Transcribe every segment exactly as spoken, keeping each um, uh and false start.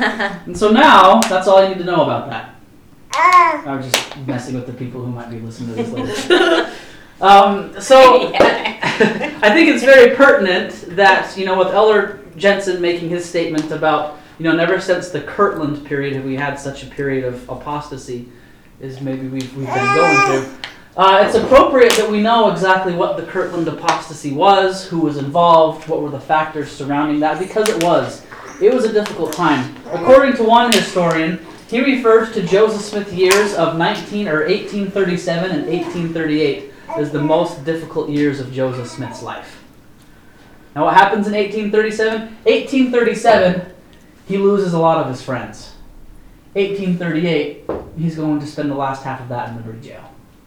And so now, that's all you need to know about that. I was just messing with the people who might be listening to this later. um, so I think it's very pertinent that, you know, with Elder Jensen making his statement about, you know, never since the Kirtland period have we had such a period of apostasy as maybe we've, we've been going through. Uh, it's appropriate that we know exactly what the Kirtland apostasy was, who was involved, what were the factors surrounding that, because it was. It was a difficult time. According to one historian, he refers to Joseph Smith's years of nineteen or eighteen thirty-seven and eighteen thirty-eight as the most difficult years of Joseph Smith's life. Now what happens in eighteen thirty-seven? eighteen thirty-seven, he loses a lot of his friends. eighteen thirty-eight, he's going to spend the last half of that in Liberty Jail.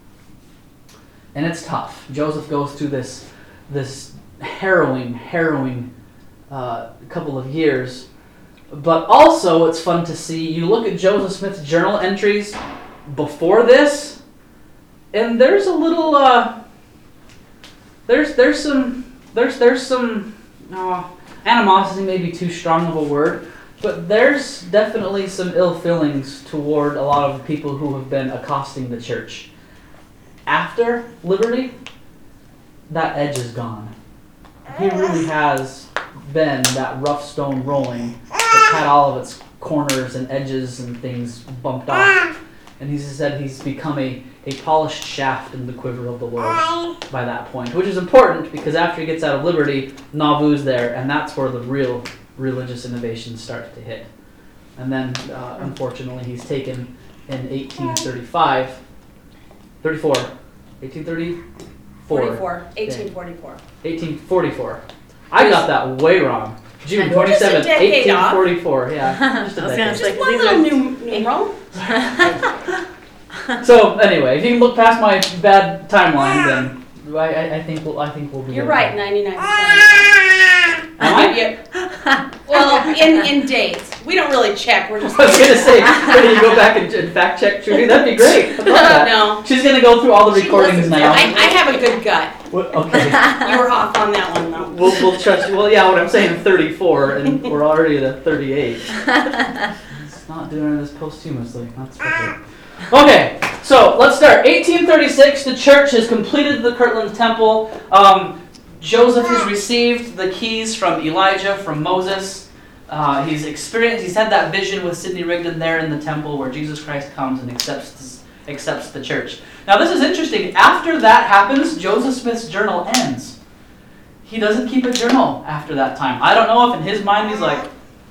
And it's tough. Joseph goes through this this harrowing, harrowing uh, couple of years. But also, it's fun to see, you look at Joseph Smith's journal entries before this, and there's a little, uh, there's there's some, there's there's some, uh, animosity may be too strong of a word, but there's definitely some ill feelings toward a lot of the people who have been accosting the church. After Liberty, that edge is gone. He really has been that rough stone rolling that's had all of its corners and edges and things bumped off. And he said he's become a, a polished shaft in the quiver of the Lord by that point, which is important because after he gets out of Liberty, Nauvoo's there, and that's where the real religious innovations start to hit. And then, uh, unfortunately, he's taken in eighteen thirty-five. thirty-four. eighteen thirty-four. forty-four. eighteen forty-four. eighteen forty-four. I got that way wrong. June We're just a twenty-seventh, decade eighteen forty-four. Yeah. Just a I was decade. gonna say, Just one these little are- numeral. So anyway, if you can look past my bad timeline, then I, I, I think we'll I think we'll be. You're okay. right, ninety-nine percent. Am I? Well, in, in dates. We don't really check. We're just. I was gonna say, can you go back and, and fact check Trudy? That'd be great. I'd love that. No. She's gonna go through all the She recordings listens. now. I, I have a good gut. What- okay. You were off on that one, though. We'll we'll trust you. Well, yeah. What I'm saying, thirty-four, and we're already at a thirty-eight. It's not doing this posthumously. That's for sure. Okay, so let's start. eighteen thirty-six, the church has completed the Kirtland Temple. Um, Joseph has received the keys from Elijah, from Moses. Uh, he's experienced. He's had that vision with Sidney Rigdon there in the temple where Jesus Christ comes and accepts accepts the church. Now this is interesting. After that happens, Joseph Smith's journal ends. He doesn't keep a journal after that time. I don't know if in his mind he's like,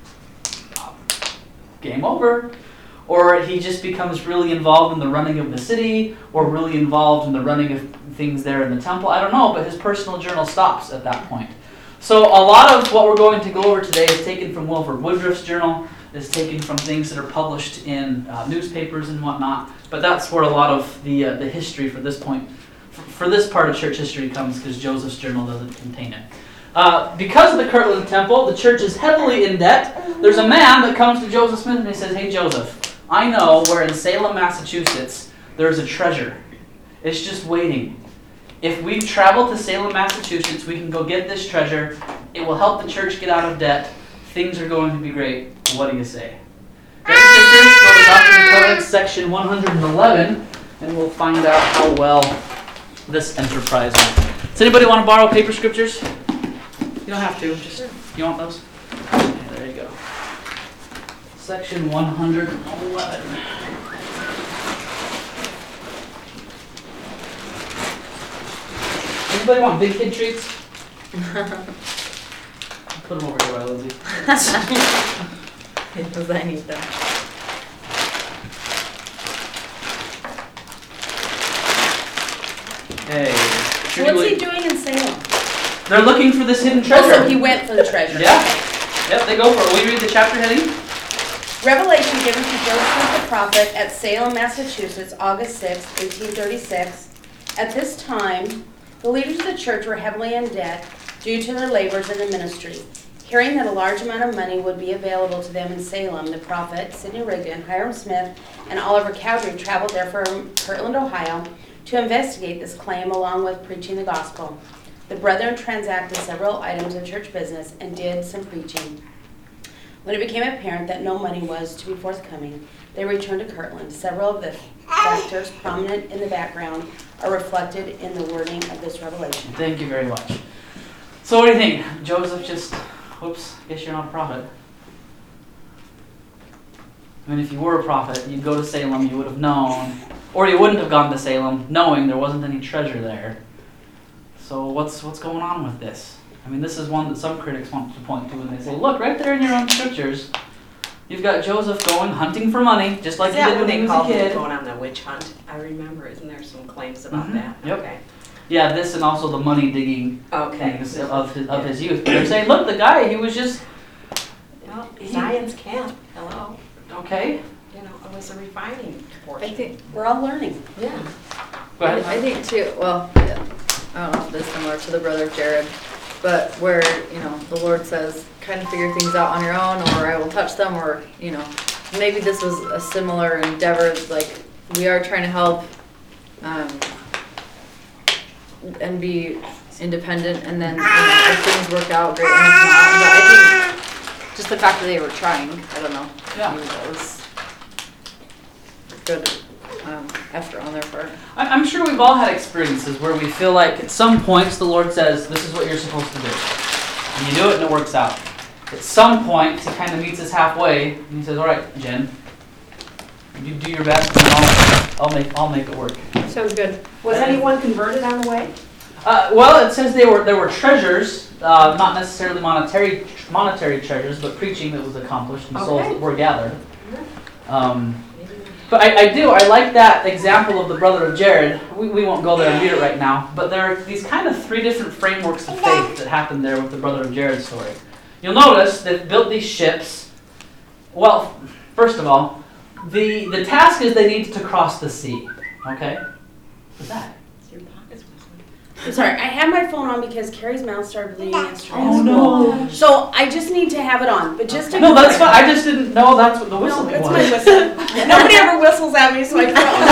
game over. Or he just becomes really involved in the running of the city, or really involved in the running of things there in the temple. I don't know, but his personal journal stops at that point. So a lot of what we're going to go over today is taken from Wilford Woodruff's journal, is taken from things that are published in uh, newspapers and whatnot. But that's where a lot of the uh, the history for this point, for, for this part of church history comes, because Joseph's journal doesn't contain it. Uh, because of the Kirtland Temple, the church is heavily in debt. There's a man that comes to Joseph Smith and he says, "Hey Joseph, I know where in Salem, Massachusetts, there's a treasure. It's just waiting. If we travel to Salem, Massachusetts, we can go get this treasure. It will help the church get out of debt. Things are going to be great. What do you say?" Brothers and sisters, go to Doctrine and Covenants, section one hundred eleven, and we'll find out how well this enterprise went. Does anybody want to borrow paper scriptures? You don't have to. Just you want those? Okay, there you go. Section one hundred eleven. Anybody want big kid treats? Put them over here, by Lindsay. Because I need them. Hey. What's he doing in Salem? They're looking for this hidden Oh, treasure. so he went for the treasure. Yeah. Yep, they go for it. Will you read the chapter heading? Revelation given to Joseph the prophet at Salem, Massachusetts, August sixth, eighteen thirty-six. At this time, the leaders of the church were heavily in debt due to their labors in the ministry. Hearing that a large amount of money would be available to them in Salem, the prophet, Sidney Rigdon, Hiram Smith, and Oliver Cowdery traveled there from Kirtland, Ohio, to investigate this claim along with preaching the gospel. The brethren transacted several items of church business and did some preaching. When it became apparent that no money was to be forthcoming, they returned to Kirtland. Several of the factors prominent in the background are reflected in the wording of this revelation. Thank you very much. So what do you think? Joseph just, whoops, guess you're not a prophet. I mean, if you were a prophet, you'd go to Salem, you would have known, or you wouldn't have gone to Salem knowing there wasn't any treasure there. So what's what's going on with this? I mean, this is one that some critics want to point to, and they say, look, right there in your own scriptures, you've got Joseph going hunting for money, just like Is he that did what when he they was a called kid. it, going on the witch hunt? I remember, isn't there some claims about Mhm. that? Yep. Okay. Yeah, this and also the money digging Okay. things of his, of his youth. But they're saying, look, the guy, he was just, Well, science camp, hello. okay. You know, it was a refining I portion. think, We're all learning. Yeah. Go ahead. I think too, well, yeah, I don't know if this is similar to the brother of Jared, but where, you know, the Lord says, kind of figure things out on your own, or I will touch them, or, you know, maybe this was a similar endeavor, like, we are trying to help, um, and be independent, and then, you know, if things work out, great, and if not, but I think, just the fact that they were trying, I don't know. Yeah. Maybe that was good, um, effort on their part. I- I'm sure we've all had experiences where we feel like at some points the Lord says, this is what you're supposed to do. And you do it and it works out. At some point, he kind of meets us halfway and he says, all right, Jen, you do your best and I'll, I'll, make, I'll make it work. Sounds good. Was anyone converted on the way? Uh, well, it says they were there were treasures, uh, not necessarily monetary monetary treasures, but preaching that was accomplished and souls Okay. that were gathered. Um, But I, I do, I like that example of the brother of Jared. We, we won't go there and read it right now, but there are these kind of three different frameworks of faith that happened there with the brother of Jared's story. You'll notice they've built these ships. Well, first of all, the, the task is they need to cross the sea. Okay? What's that? Your pockets whistling. I'm sorry, I had my phone on because Carrie's mouth started bleeding yesterday. Oh, no. So I just need to have it on, but just to. No, that's fine. I just didn't know that's what the No, whistling it's was. my whistle. Nobody ever whistles at me, so I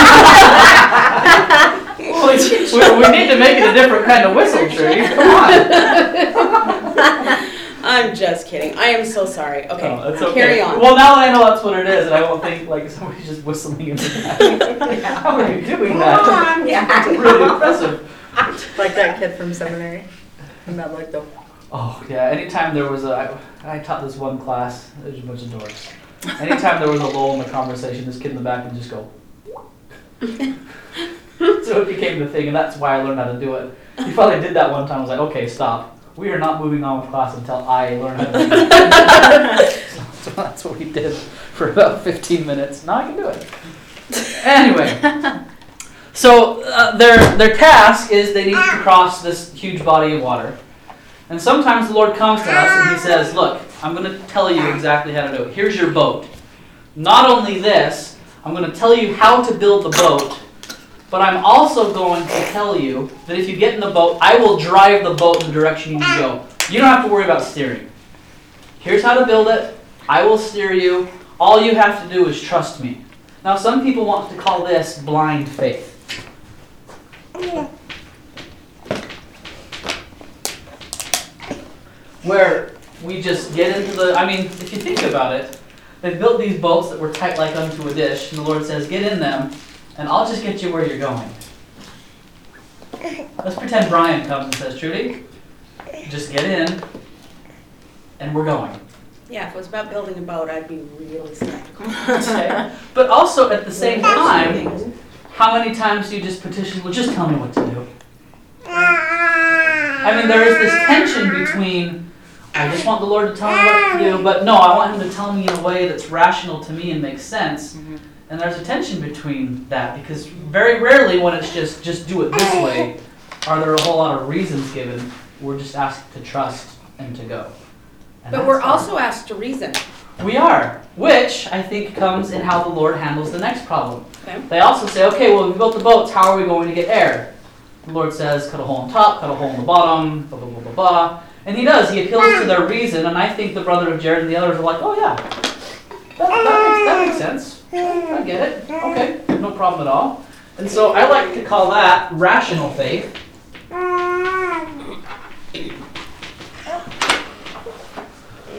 throw Well, we, we need to make it a different kind of whistle tree. Come on. I'm just kidding. I am so sorry. Okay, Oh, that's okay. carry on. Well, now that I know that's what it is, and I won't think like somebody's just whistling in the back. How are you doing that? Come on, yeah. That's really impressive. Like that kid from seminary. And that like the Oh yeah. Anytime there was a, I, I taught this one class. There's a bunch of dorks. Anytime there was a lull in the conversation, this kid in the back would just go. So it became the thing, and that's why I learned how to do it. He probably did that one time. I was like, okay, stop. We are not moving on with class until I learn how to do it. So that's what we did for about fifteen minutes. Now I can do it. Anyway, so uh, their their task is they need to cross this huge body of water. And sometimes the Lord comes to us and he says, look, I'm going to tell you exactly how to do it. Here's your boat. Not only this, I'm going to tell you how to build the boat, but I'm also going to tell you that if you get in the boat, I will drive the boat in the direction you need to go. You don't have to worry about steering. Here's how to build it. I will steer you. All you have to do is trust me. Now, some people want to call this blind faith. Where we just get into the, I mean, if you think about it, they've built these boats that were tight like unto a dish, and the Lord says, get in them, and I'll just get you where you're going. Let's pretend Brian comes and says, Trudy, just get in, and we're going. Yeah, if it was about building a boat, I'd be really skeptical. Okay. But also at the same time, how many times do you just petition, well, just tell me what to do? I mean, there is this tension between, I just want the Lord to tell me what to do, but no, I want Him to tell me in a way that's rational to me and makes sense. Mm-hmm. And there's a tension between that, because very rarely when it's just, just do it this way, are there a whole lot of reasons given. We're just asked to trust and to go. And But that's we're hard. also asked to reason. We are, which I think comes in how the Lord handles the next problem. Okay. They also say, okay, well, we built the boats, how are we going to get air? The Lord says, cut a hole on top, cut a hole in the bottom, blah, blah, blah, blah, blah. And He does, He appeals to their reason, and I think the brother of Jared and the others are like, oh yeah, that, that, makes, that makes sense. I get it. Okay, no problem at all. And so I like to call that rational faith.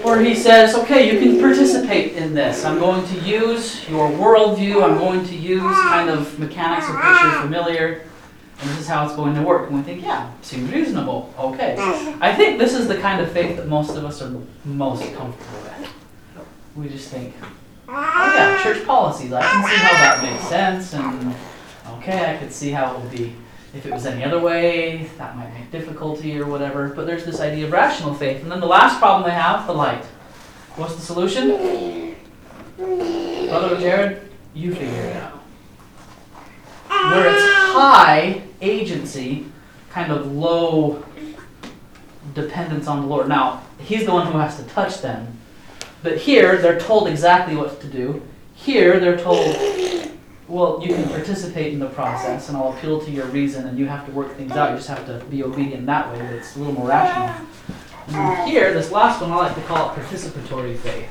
where he says, okay, you can participate in this. I'm going to use your worldview. I'm going to use kind of mechanics of which you're familiar. And this is how it's going to work. And we think, yeah, seems reasonable. Okay. I think this is the kind of faith that most of us are most comfortable with. We just think, oh yeah, church policies. I can see how that makes sense. And okay, I could see how it would be if it was any other way. That might make difficulty or whatever. But there's this idea of rational faith. And then the last problem they have, the light. What's the solution? Brother Jared, you figure it out. Where it's high agency, kind of low dependence on the Lord. Now, he's the one who has to touch them. But here, they're told exactly what to do. Here, they're told, well, you can participate in the process, and I'll appeal to your reason, and you have to work things out. You just have to be obedient that way. It's a little more rational. And then here, this last one, I like to call it participatory faith.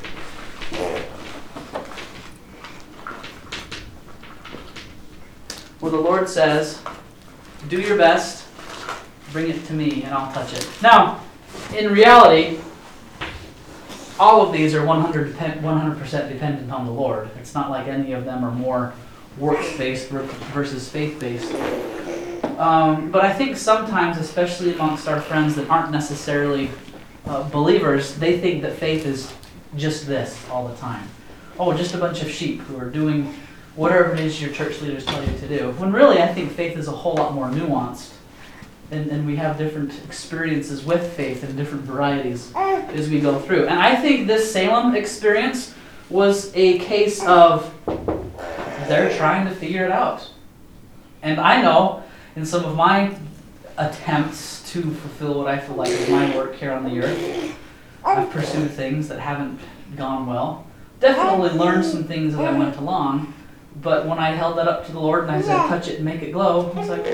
Where the Lord says, do your best, bring it to me, and I'll touch it. Now, in reality, all of these are one hundred percent dependent on the Lord. It's not like any of them are more works-based versus faith-based. Um, but I think sometimes, especially amongst our friends that aren't necessarily uh, believers, they think that faith is just this all the time. Oh, just a bunch of sheep who are doing whatever it is your church leaders tell you to do. When really, I think faith is a whole lot more nuanced. And, and we have different experiences with faith and different varieties as we go through. And I think this Salem experience was a case of they're trying to figure it out. And I know in some of my attempts to fulfill what I feel like is my work here on the earth, I've pursued things that haven't gone well. Definitely learned some things as I went along. But when I held that up to the Lord and I said, touch it and make it glow, He's like,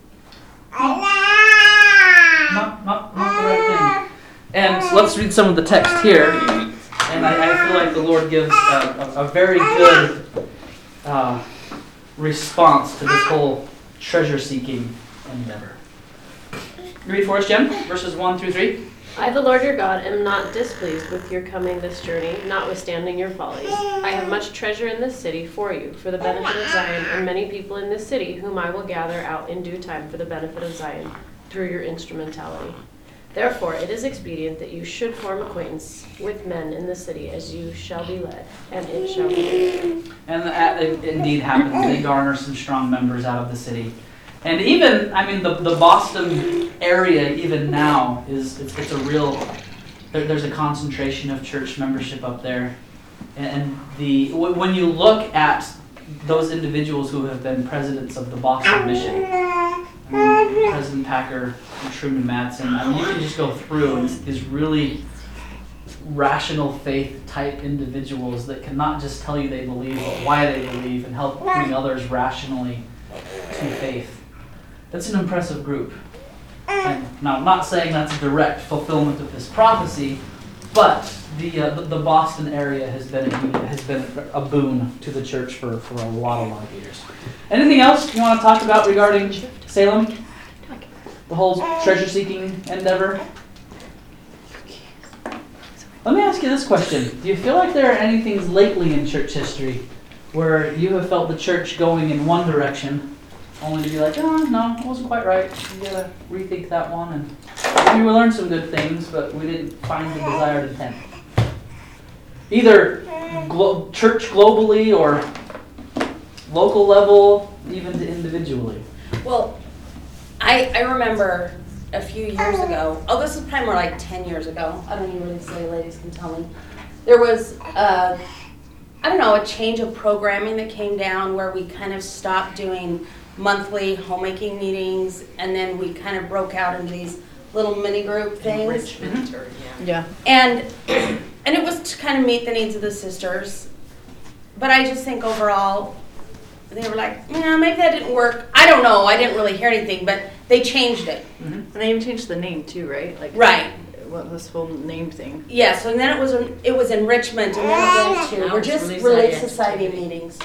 not, not, not the right thing. And so let's read some of the text here. And I, I feel like the Lord gives a, a, a very good uh, response to this whole treasure-seeking endeavor. You read for us, Jen, verses one through three. I, the Lord your God, am not displeased with your coming this journey, notwithstanding your follies. I have much treasure in this city for you, for the benefit of Zion, and many people in this city, whom I will gather out in due time for the benefit of Zion, through your instrumentality. Therefore, it is expedient that you should form acquaintance with men in the city, as you shall be led, and it shall be. And that indeed happens. They garner some strong members out of the city. And even, I mean, the, the Boston area, even now, is it's, it's a real, there, there's a concentration of church membership up there. And the when you look at those individuals who have been presidents of the Boston Mission, I mean, President Packer and Truman Madsen, I mean, you can just go through and it's these really rational faith type individuals that can not just tell you they believe, but why they believe, and help bring others rationally to faith. That's an impressive group. And now, I'm not saying that's a direct fulfillment of this prophecy, but the uh, the, the Boston area has been a, has been a boon to the church for, for a lot, a lot of years. Anything else you want to talk about regarding Salem? The whole treasure-seeking endeavor? Let me ask you this question. Do you feel like there are any things lately in church history where you have felt the church going in one direction, only to be like, oh, no, it wasn't quite right. We gotta rethink that one, and maybe we learned some good things, but we didn't find the desired intent. Either glo- church globally or local level, even to individually. Well, I, I remember a few years ago, oh, this is probably more like ten years ago. I don't even really say, ladies can tell me. There was, uh, I don't know, a change of programming that came down where we kind of stopped doing monthly homemaking meetings, and then we kind of broke out into these little mini group things. Enrichment or, yeah. Yeah. And and it was to kind of meet the needs of the sisters. But I just think overall, they were like, yeah, maybe that didn't work. I don't know. I didn't really hear anything, but they changed it. Mm-hmm. And they even changed the name too, right? Like Right. What this whole name thing. Yeah, so then it was it was enrichment, and then it went to Now we're it's just Relief Relief Society Society activity. meetings.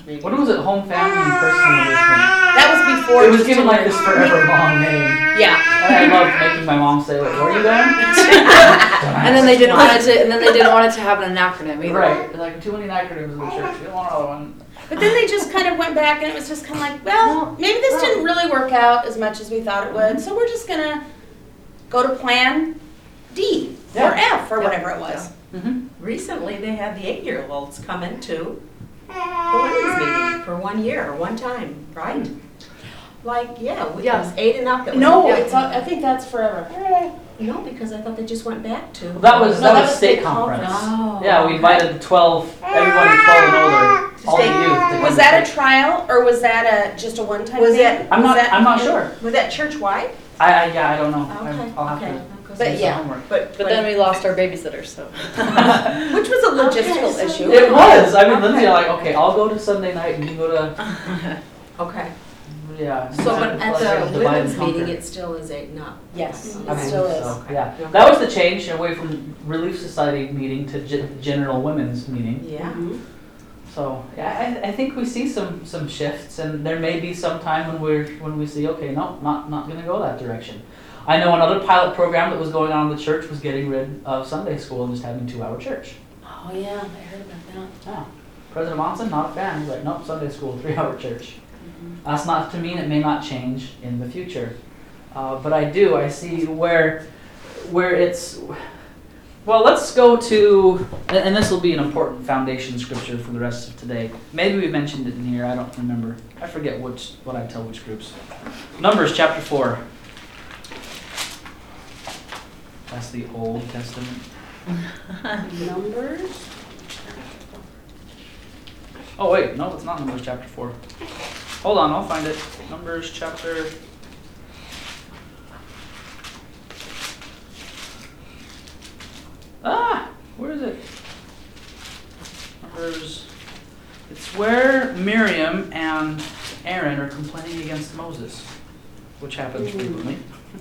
meeting. What was it? Home family and personal enrichment. That was before. It was given like this forever long name. Yeah. And I loved making my mom say, "Wait, where are you going?" And then they didn't want it to, and then they didn't want it to have an acronym either. Right, like too many acronyms in the church. We don't want another one. But then they just kind of went back and it was just kind of like, well, maybe this didn't really work out as much as we thought it would. So we're just going to go to plan D or Yeah. F or whatever it was. Mm-hmm. Recently, they had the eight-year-olds come into the women's meeting for one year, one time, right? Like, yeah, we- it Yeah. was eight and up. that was- No, yeah. it's all, I think that's forever. No, because I thought they just went back to. That was No, that that was was state state conference. Oh. Yeah, we invited the twelve, everybody twelve and older, all the State- youth. to come Was to that a state. trial or was that a just a one-time Was thing? that- I'm Was not. that- I'm not sure. Was that church-wide? I, I yeah. I don't know. Okay, I, I'll have okay. to. But do some yeah. homework. But, But then we lost our babysitter, so. Which was a logistical Okay, so- issue. It was. I mean, Lindsay, Okay. like, okay, I'll go to Sunday night and you go to. Okay. Yeah. So, but at Divide the women's and conquer. meeting, it still is eight and up. Yes, I it mean, still is. so, yeah, that was the change away from Relief Society meeting to gen- general women's meeting. Yeah. Mhm. So yeah, I, I think we see some some shifts, and there may be some time when we're when we see, okay, no, not not going to go that direction. I know another pilot program that was going on in the church was getting rid of Sunday school and just having two-hour church. Oh yeah, I heard about that. Yeah, President Monson not a fan. He's like, nope, Sunday school, three-hour church. That's not to mean it may not change in the future, uh, but I do. I see where where it's. Well, let's go to, and and this will be an important foundation scripture for the rest of today. Maybe we mentioned it in here. I don't remember. I forget which what I tell which groups. Numbers chapter four. That's the Old Testament. Numbers? Oh wait, no, it's not Numbers chapter four. Hold on, I'll find it. Numbers chapter. Ah, where is it? Numbers. It's where Miriam and Aaron are complaining against Moses, which happens frequently.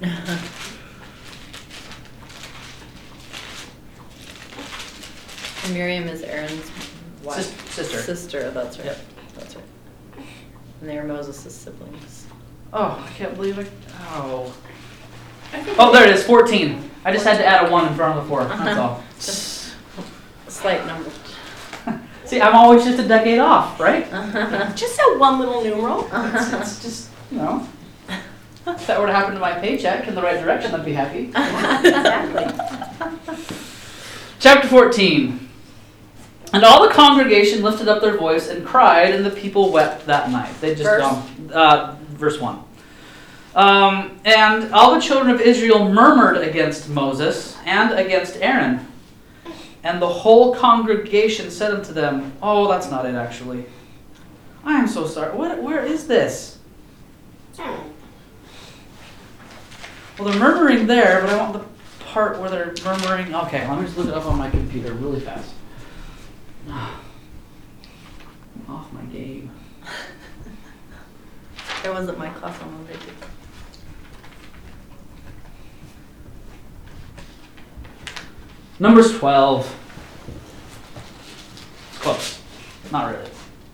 And Miriam is Aaron's wife. Sis- sister. Sister, that's right. Yep. That's right. And they are Moses' siblings. Oh, I can't believe it. Oh. Oh, there it is, fourteen. I just had to add a one in front of the four, that's all. Just a slight number. See, I'm always just a decade off, right? Just that one little numeral. It's, it's just, you know, if that were to happen to my paycheck in the right direction, I'd be happy. Exactly. Chapter fourteen. And all the congregation lifted up their voice and cried, and the people wept that night. They just Verse? gone. Uh, verse one. Um, and all the children of Israel murmured against Moses and against Aaron. And the whole congregation said unto them, oh, that's not it actually. I am so sorry. What? Where is this? Well, they're murmuring there, but I want the part where they're murmuring. Okay, let me just look it up on my computer really fast. I'm off my game. That wasn't my class on Monday too. Numbers twelve. It's close. Not really.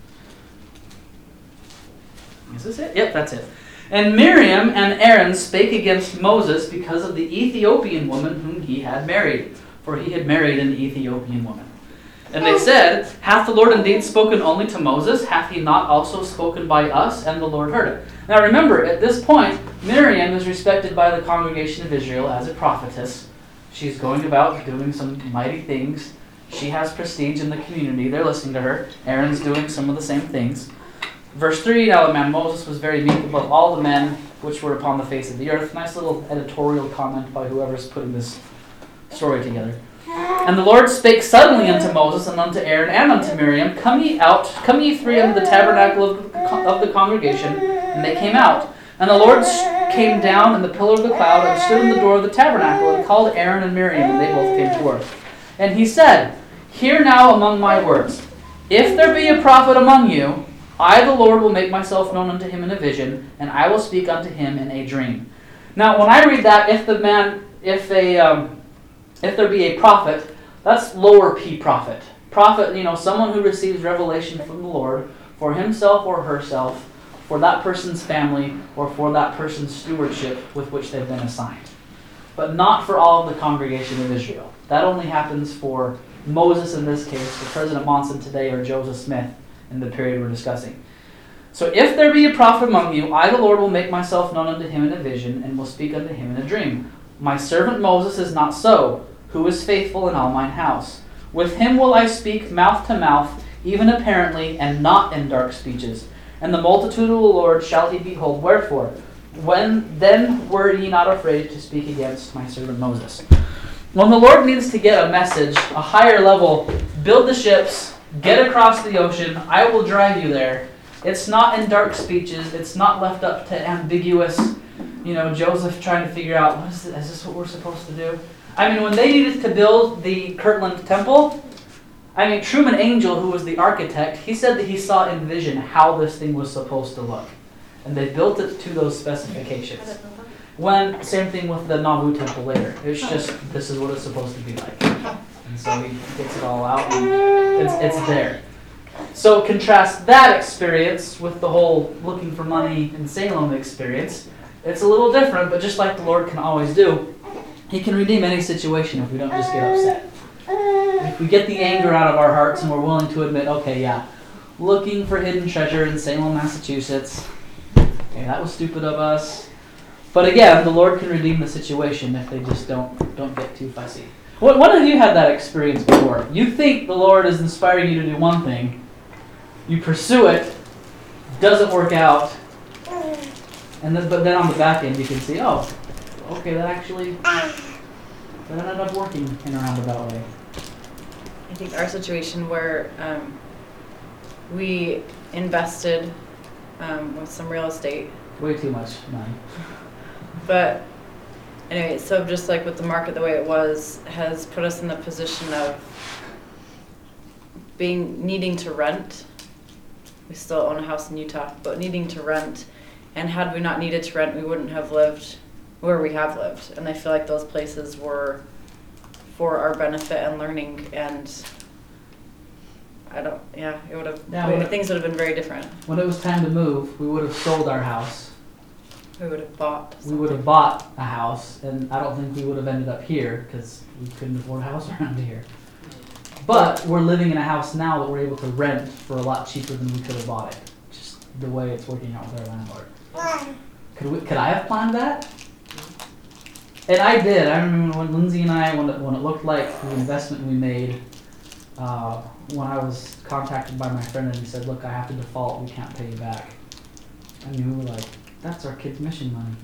Is this it? Yep, that's it. And Miriam and Aaron spake against Moses because of the Ethiopian woman whom he had married, for he had married an Ethiopian woman. And they said, hath the Lord indeed spoken only to Moses? Hath he not also spoken by us? And the Lord heard it. Now remember, at this point, Miriam is respected by the congregation of Israel as a prophetess. She's going about doing some mighty things. She has prestige in the community. They're listening to her. Aaron's doing some of the same things. Verse three, now the man Moses was very meek above all the men which were upon the face of the earth. Nice little editorial comment by whoever's putting this story together. And the Lord spake suddenly unto Moses and unto Aaron and unto Miriam, Come ye out, come ye three unto the tabernacle of the, of the congregation. And they came out. And the Lord came down in the pillar of the cloud and stood in the door of the tabernacle and called Aaron and Miriam, and they both came forth. And he said, Hear now among my words. If there be a prophet among you, I, the Lord, will make myself known unto him in a vision, and I will speak unto him in a dream. Now, when I read that, if the man, if a, um, if there be a prophet, that's lower P prophet. Prophet, you know, someone who receives revelation from the Lord, for himself or herself, for that person's family, or for that person's stewardship with which they've been assigned. But not for all of the congregation of Israel. That only happens for Moses in this case, for President Monson today, or Joseph Smith in the period we're discussing. So if there be a prophet among you, I the Lord will make myself known unto him in a vision, and will speak unto him in a dream. My servant Moses is not so, who is faithful in all mine house. With him will I speak mouth to mouth, even apparently, and not in dark speeches. And the multitude of the Lord shall he behold. Wherefore, when then were ye not afraid to speak against my servant Moses? When the Lord needs to get a message, a higher level, build the ships, get across the ocean, I will drive you there. It's not in dark speeches. It's not left up to ambiguous, you know, Joseph trying to figure out, what is, this? Is this what we're supposed to do? I mean, when they needed to build the Kirtland Temple, I mean, Truman Angel, who was the architect, he said that he saw in vision how this thing was supposed to look. And they built it to those specifications. When, same thing with the Nauvoo Temple later. It's just, this is what it's supposed to be like. And so he gets it all out, and it's, it's there. So contrast that experience with the whole looking for money in Salem experience. It's a little different, but just like the Lord can always do, he can redeem any situation if we don't just get upset. If we get the anger out of our hearts and we're willing to admit, okay, yeah, looking for hidden treasure in Salem, Massachusetts, okay, that was stupid of us. But again, the Lord can redeem the situation if they just don't don't get too fussy. What, when have you had that experience before? You think the Lord is inspiring you to do one thing, you pursue it, doesn't work out, and then but then on the back end you can see, oh, okay, that actually that ended up working in a roundabout way. I think our situation where um, we invested um, with some real estate. Way too much money. But anyway, so just like with the market the way it was, has put us in the position of being needing to rent. We still own a house in Utah, but needing to rent. And had we not needed to rent, we wouldn't have lived where we have lived. And I feel like those places were for our benefit and learning, and I don't, yeah, it would have, Yeah, we- when- things would have been very different. When it was time to move, we would have sold our house. We would have bought We would have bought a house, and I don't think we would have ended up here because we couldn't afford a house around here. But we're living in a house now that we're able to rent for a lot cheaper than we could have bought it. Just the way it's working out with our landlord. Could we? Could I have planned that? And I did. I remember when Lindsay and I, when it, when it looked like the investment we made, uh, when I was contacted by my friend and he said, "Look, I have to default. We can't pay you back." I mean, we were like, "That's our kids' mission money."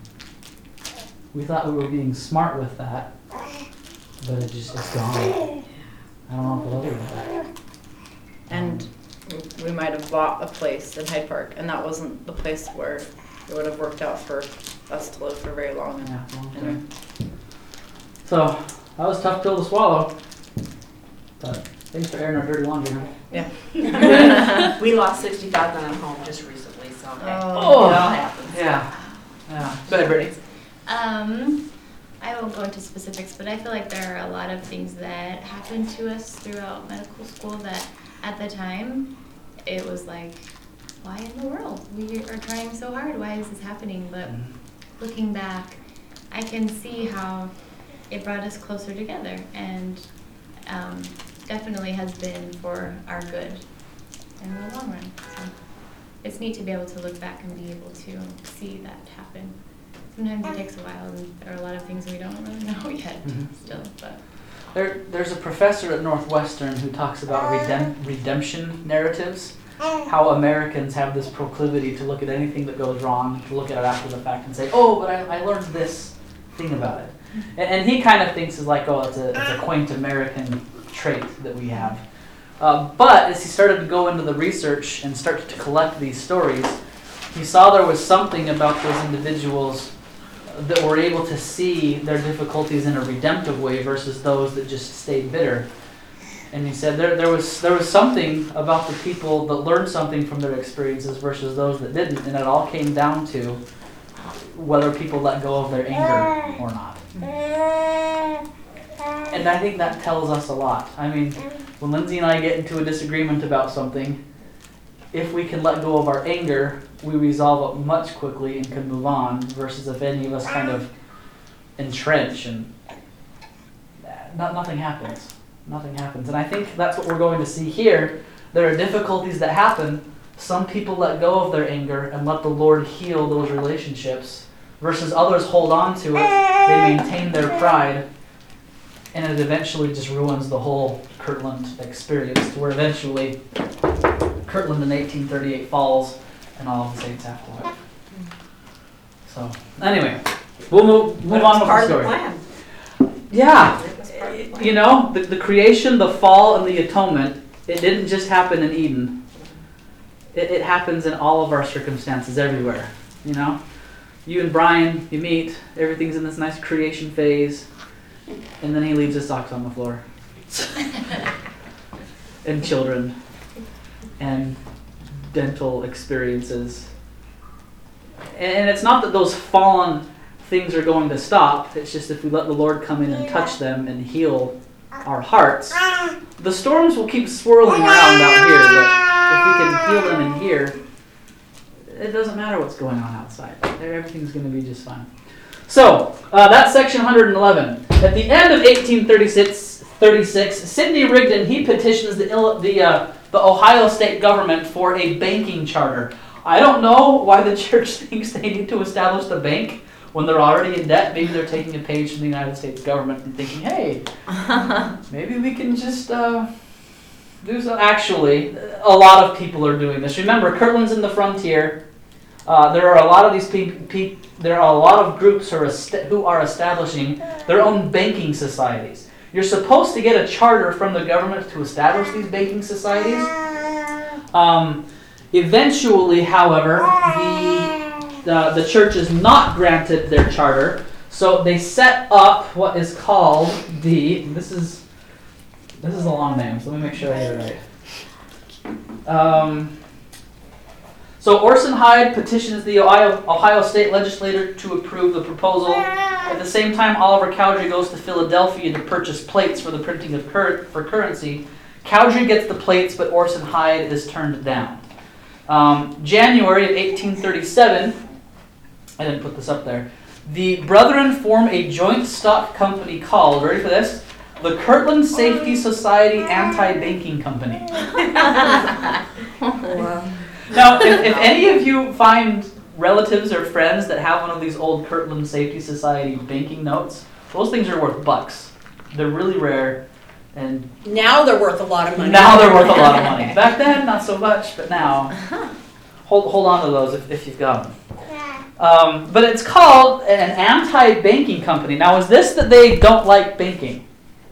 We thought we were being smart with that, but it just it's gone. I don't know if we'll ever get back. And we- we might have bought a place in Hyde Park, and that wasn't the place where it would have worked out for us to live for very long. Yeah, long Anyway. time. So that was a tough pill to swallow. But thanks for airing our dirty laundry, huh? Yeah. We lost sixty thousand on home just recently, so hey, it Oh. all happens. Yeah. Yeah. Go ahead, Brittany. Um, I won't go into specifics, but I feel like there are a lot of things that happened to us throughout medical school that at the time it was like, why in the world? We are trying so hard. Why is this happening? But looking back, I can see how it brought us closer together and um, definitely has been for our good in the long run. So it's neat to be able to look back and be able to see that happen. Sometimes it takes a while, and there are a lot of things we don't really know yet Mhm. still, but There, there's a professor at Northwestern who talks about redem- redemption narratives. How Americans have this proclivity to look at anything that goes wrong, to look at it after the fact and say, "Oh, but I, I learned this thing about it." And, and he kind of thinks is like, "Oh, it's a, it's a quaint American trait that we have." Uh, but as he started to go into the research and start to collect these stories, he saw there was something about those individuals that were able to see their difficulties in a redemptive way versus those that just stayed bitter. And he said there, there was there was something about the people that learned something from their experiences versus those that didn't, and it all came down to whether people let go of their anger or not. And I think that tells us a lot. I mean, when Lindsay and I get into a disagreement about something, if we can let go of our anger, we resolve it much quickly and can move on, versus if any of us kind of entrench and not, nothing happens. Nothing happens. And I think that's what we're going to see here. There are difficulties that happen. Some people let go of their anger and let the Lord heal those relationships, versus others hold on to it, they maintain their pride, and it eventually just ruins the whole Kirtland experience, where eventually Kirtland in eighteen thirty-eight falls and all of the saints have to live. So, anyway, we'll move, move But it on was with part the of the story. plan. Yeah, It was part of the plan. you know, the, the creation, the fall, and the atonement, it didn't just happen in Eden. It, it happens in all of our circumstances everywhere, you know? You and Brian, you meet, everything's in this nice creation phase, and then he leaves his socks on the floor. And children, and dental experiences. And it's not that those fallen things are going to stop, it's just if we let the Lord come in and touch them and heal our hearts, the storms will keep swirling around out here, but if we can heal them in here, it doesn't matter what's going on outside. Everything's going to be just fine. So, uh, that's section one hundred eleven. At the end of eighteen thirty-six, Sidney Rigdon, he petitions the, the, uh, the Ohio state government for a banking charter. I don't know why the church thinks they need to establish the bank when they're already in debt. Maybe they're taking a page from the United States government and thinking, hey, maybe we can just uh, do so. Actually, a lot of people are doing this. Remember, Kirtland's in the frontier. Uh, there are a lot of these people. Pe- there are a lot of groups who are, est- who are establishing their own banking societies. You're supposed to get a charter from the government to establish these banking societies. Um, eventually, however, the, the the church is not granted their charter, so they set up what is called the. This is this is a long name, so let me make sure I get it right. Um, So Orson Hyde petitions the Ohio, Ohio State Legislature to approve the proposal. At the same time, Oliver Cowdery goes to Philadelphia to purchase plates for the printing of cur- for currency. Cowdery gets the plates, but Orson Hyde is turned down. Um, January of eighteen thirty-seven, I didn't put this up there, the brethren form a joint stock company called, ready for this? The Kirtland Safety Society Anti-Banking Company. Wow. Now, if, if any of you find relatives or friends that have one of these old Kirtland Safety Society banking notes, those things are worth bucks. They're really rare, and Now they're worth a lot of money. now they're worth a lot of money. Back then, not so much, but now, hold hold on to those if, if you've got them. Um, but it's called an anti-banking company. Now, is this that they don't like banking?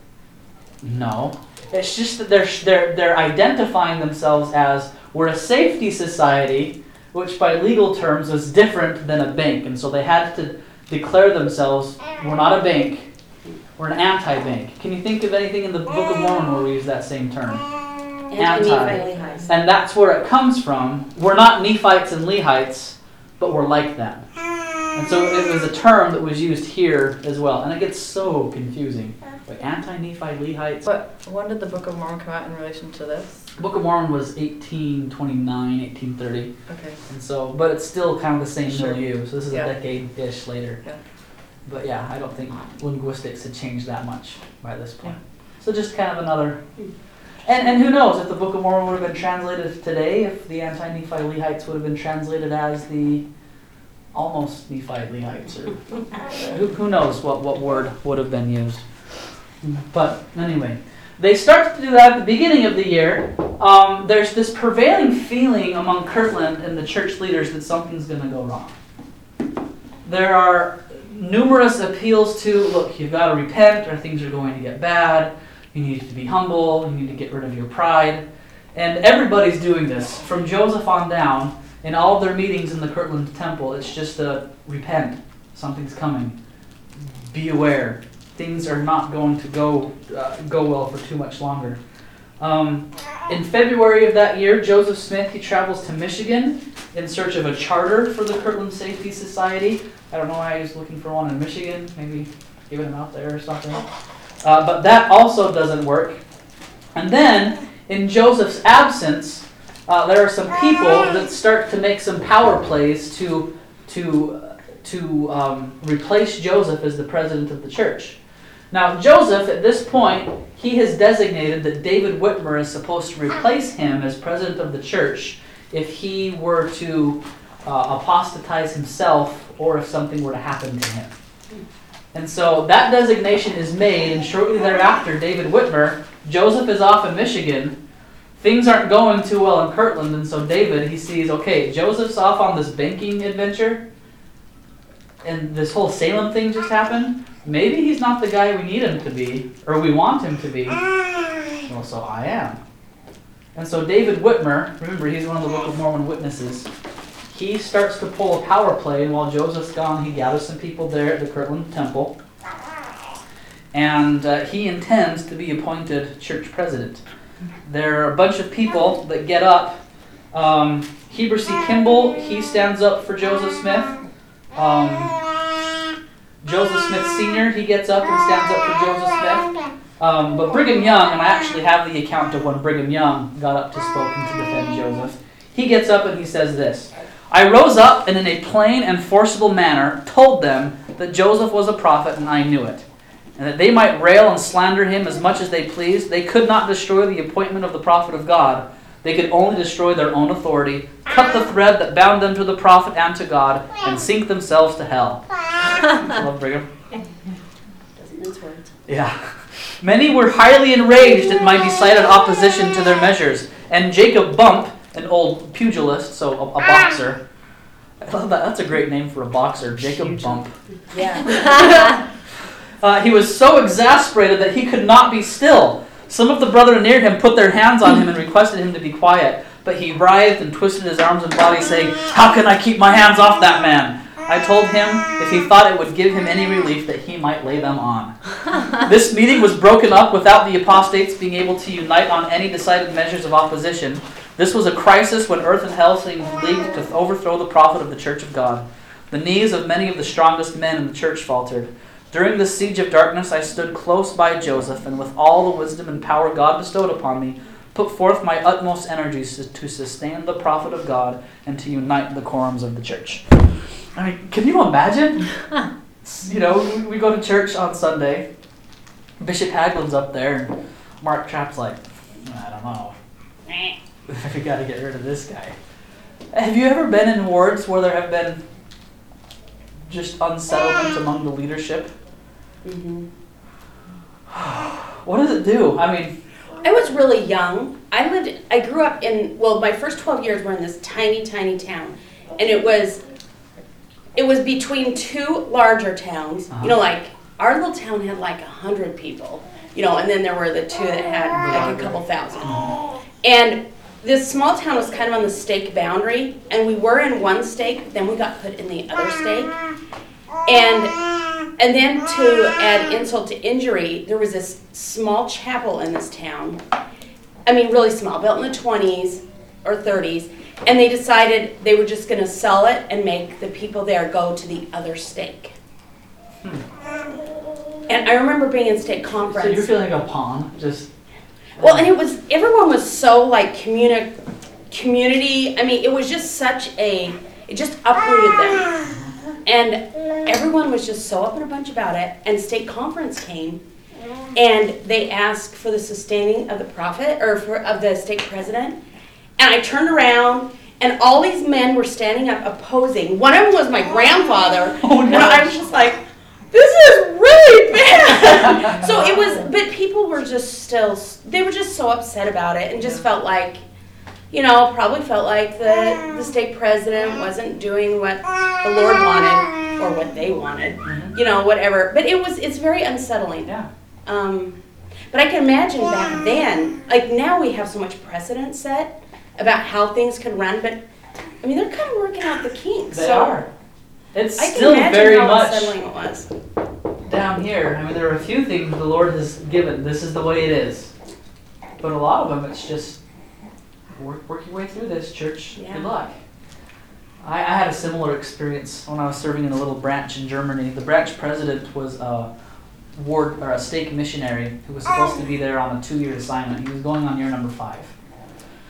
No. It's just that they're they're they're identifying themselves as, we're a safety society, which by legal terms is different than a bank. And so they had to declare themselves, we're not a bank, we're an anti-bank. Can you think of anything in the Book of Mormon where we use that same term? Anti. Anti. And that's where it comes from. We're not Nephites and Lehites, but we're like them. And so it was a term that was used here as well. And it gets so confusing. Like anti-Nephite, Lehites. But when did the Book of Mormon come out in relation to this? Book of Mormon was eighteen twenty-nine, eighteen thirty. Okay. And so, but it's still kind of the same Sure. milieu. So this is Yeah. a decade-ish later. Yeah. But yeah, I don't think linguistics had changed that much by this point. So just kind of another. And and who knows if the Book of Mormon would have been translated today, if the anti-Nephi Lehites would have been translated as the almost Nephi Lehites, or who who knows what what word would have been used. But anyway. They start to do that at the beginning of the year. Um, there's this prevailing feeling among Kirtland and the church leaders that something's going to go wrong. There are numerous appeals to, look, you've got to repent or things are going to get bad. You need to be humble. You need to get rid of your pride. And everybody's doing this. From Joseph on down, in all of their meetings in the Kirtland temple, it's just a repent. Something's coming. Be aware. Things are not going to go uh, go well for too much longer. Um, in February of that year, Joseph Smith, he travels to Michigan in search of a charter for the Kirtland Safety Society. I don't know why he was looking for one in Michigan, maybe giving them out there or something. Uh, but that also doesn't work. And then, in Joseph's absence, uh, there are some people that start to make some power plays to to to um, replace Joseph as the president of the church. Now, Joseph, at this point, he has designated that David Whitmer is supposed to replace him as president of the church if he were to uh, apostatize himself or if something were to happen to him. And so that designation is made, and shortly thereafter, David Whitmer, Joseph is off in Michigan. Things aren't going too well in Kirtland, and so David, he sees, okay, Joseph's off on this banking adventure, and this whole Salem thing just happened. Maybe he's not the guy we need him to be, or we want him to be. Well, so I am. And so David Whitmer, remember, he's one of the Book of Mormon witnesses. He starts to pull a power play, and while Joseph's gone, he gathers some people there at the Kirtland Temple. And uh, he intends to be appointed church president. There are a bunch of people that get up. Um, Heber C. Kimball, he stands up for Joseph Smith. Um, Joseph Smith Senior, he gets up and stands up for Joseph Smith. Um, but Brigham Young, and I actually have the account of when Brigham Young got up to spoke and to defend Joseph. He gets up and he says this: I rose up and in a plain and forcible manner told them that Joseph was a prophet and I knew it, and that they might rail and slander him as much as they pleased. They could not destroy the appointment of the prophet of God. They could only destroy their own authority, cut the thread that bound them to the prophet and to God, and sink themselves to hell. I love Brigham. Doesn't mince words. Yeah. Many were highly enraged at my decided opposition to their measures, and Jacob Bump, an old pugilist, so a, a boxer. I love that. That's a great name for a boxer, Jacob Bump. Yeah. Uh, he was so exasperated that he could not be still. Some of the brethren near him put their hands on him and requested him to be quiet, but he writhed and twisted his arms and body, saying, "How can I keep my hands off that man?" I told him if he thought it would give him any relief that he might lay them on. This meeting was broken up without the apostates being able to unite on any decided measures of opposition. This was a crisis when earth and hell seemed leagued to overthrow the prophet of the church of God. The knees of many of the strongest men in the church faltered. During this siege of darkness I stood close by Joseph, and with all the wisdom and power God bestowed upon me, put forth my utmost energies to sustain the prophet of God and to unite the quorums of the church. I mean, can you imagine? You know, we, we go to church on Sunday. Bishop Haglin's up there, and Mark Trapp's like, I don't know. We got to get rid of this guy. Have you ever been in wards where there have been just unsettlement among the leadership? Mm-hmm. What does it do? I mean, I was really young. I lived, I grew up in, well, my first twelve years were in this tiny, tiny town. And it was, it was between two larger towns. Uh-huh. You know, like, our little town had like a hundred people. You know, and then there were the two that had like a couple thousand. And this small town was kind of on the stake boundary. And we were in one stake, then we got put in the other stake. And And then to add insult to injury, there was this small chapel in this town. I mean, really small, built in the twenties or thirties. And they decided they were just going to sell it and make the people there go to the other stake. Hmm. And I remember being in stake conference. So you're feeling like a pawn, just. Well, and it was, everyone was so like communi- community. I mean, it was just such a, it just uprooted them. And everyone was just so up in a bunch about it. And state conference came, and they asked for the sustaining of the prophet, or for, of the stake president. And I turned around, and all these men were standing up opposing. One of them was my grandfather. Oh, no. And I was just like, this is really bad. So it was, but people were just still, they were just so upset about it, and just felt like, you know, probably felt like the, the stake president wasn't doing what the Lord wanted, or what they wanted, mm-hmm. you know, whatever. But it was, it's very unsettling. Yeah. Um, but I can imagine back then, like now we have so much precedent set about how things can run, but I mean, they're kind of working out the kinks. They so are. It's I can still imagine very how much unsettling it was. down here. I mean, there are a few things the Lord has given. This is the way it is. But a lot of them, it's just work, work your way through this, church. Yeah. Good luck. I, I had a similar experience when I was serving in a little branch in Germany. The branch president was a ward or a stake missionary who was supposed to be there on a two-year assignment. He was going on year number five.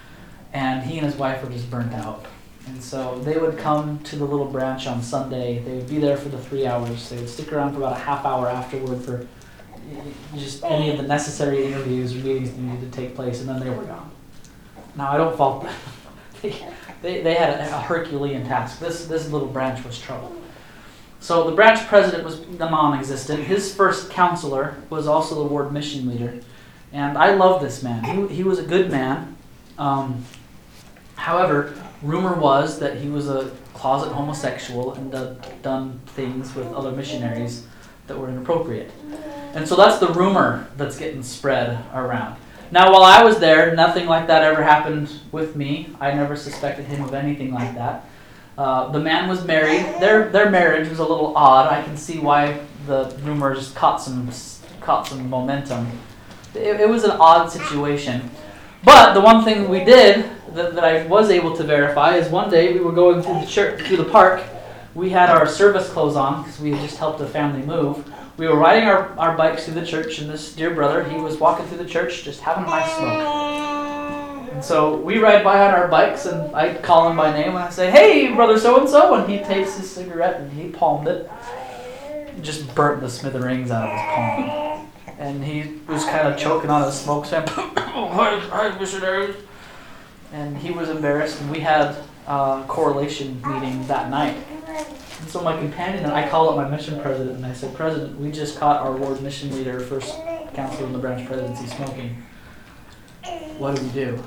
and he and his wife were just burnt out. And so they would come to the little branch on Sunday. They would be there for the three hours. They would stick around for about a half hour afterward for just any of the necessary interviews or meetings that needed to take place, and then they were gone. Now, I don't fault them. they, they, they had a, a Herculean task. This, this little branch was trouble. So the branch president was non-existent. His first counselor was also the ward mission leader. And I love this man. He, he was a good man. Um, however, rumor was that he was a closet homosexual and uh, done things with other missionaries that were inappropriate. And so that's the rumor that's getting spread around. Now, while I was there, nothing like that ever happened with me. I never suspected him of anything like that. Uh, the man was married. Their their marriage was a little odd. I can see why the rumors caught some caught some momentum. It, it was an odd situation. But the one thing we did that, that I was able to verify is one day we were going through the church, through the park. We had our service clothes on because we had just helped a family move. We were riding our, our bikes through the church, and this dear brother, he was walking through the church just having a nice smoke. And so we ride by on our bikes, and I call him by name, and I say, "Hey, brother so-and-so," and he takes his cigarette, and he palmed it. He just burnt the smithereens out of his palm. And he was kind of choking on his smoke, saying, "Oh, hi, hi, missionaries." And he was embarrassed, and we had a correlation meeting that night. And so my companion and I called up my mission president, and I said, "President, we just caught our ward mission leader, first counselor in the branch presidency, smoking. What do we do?"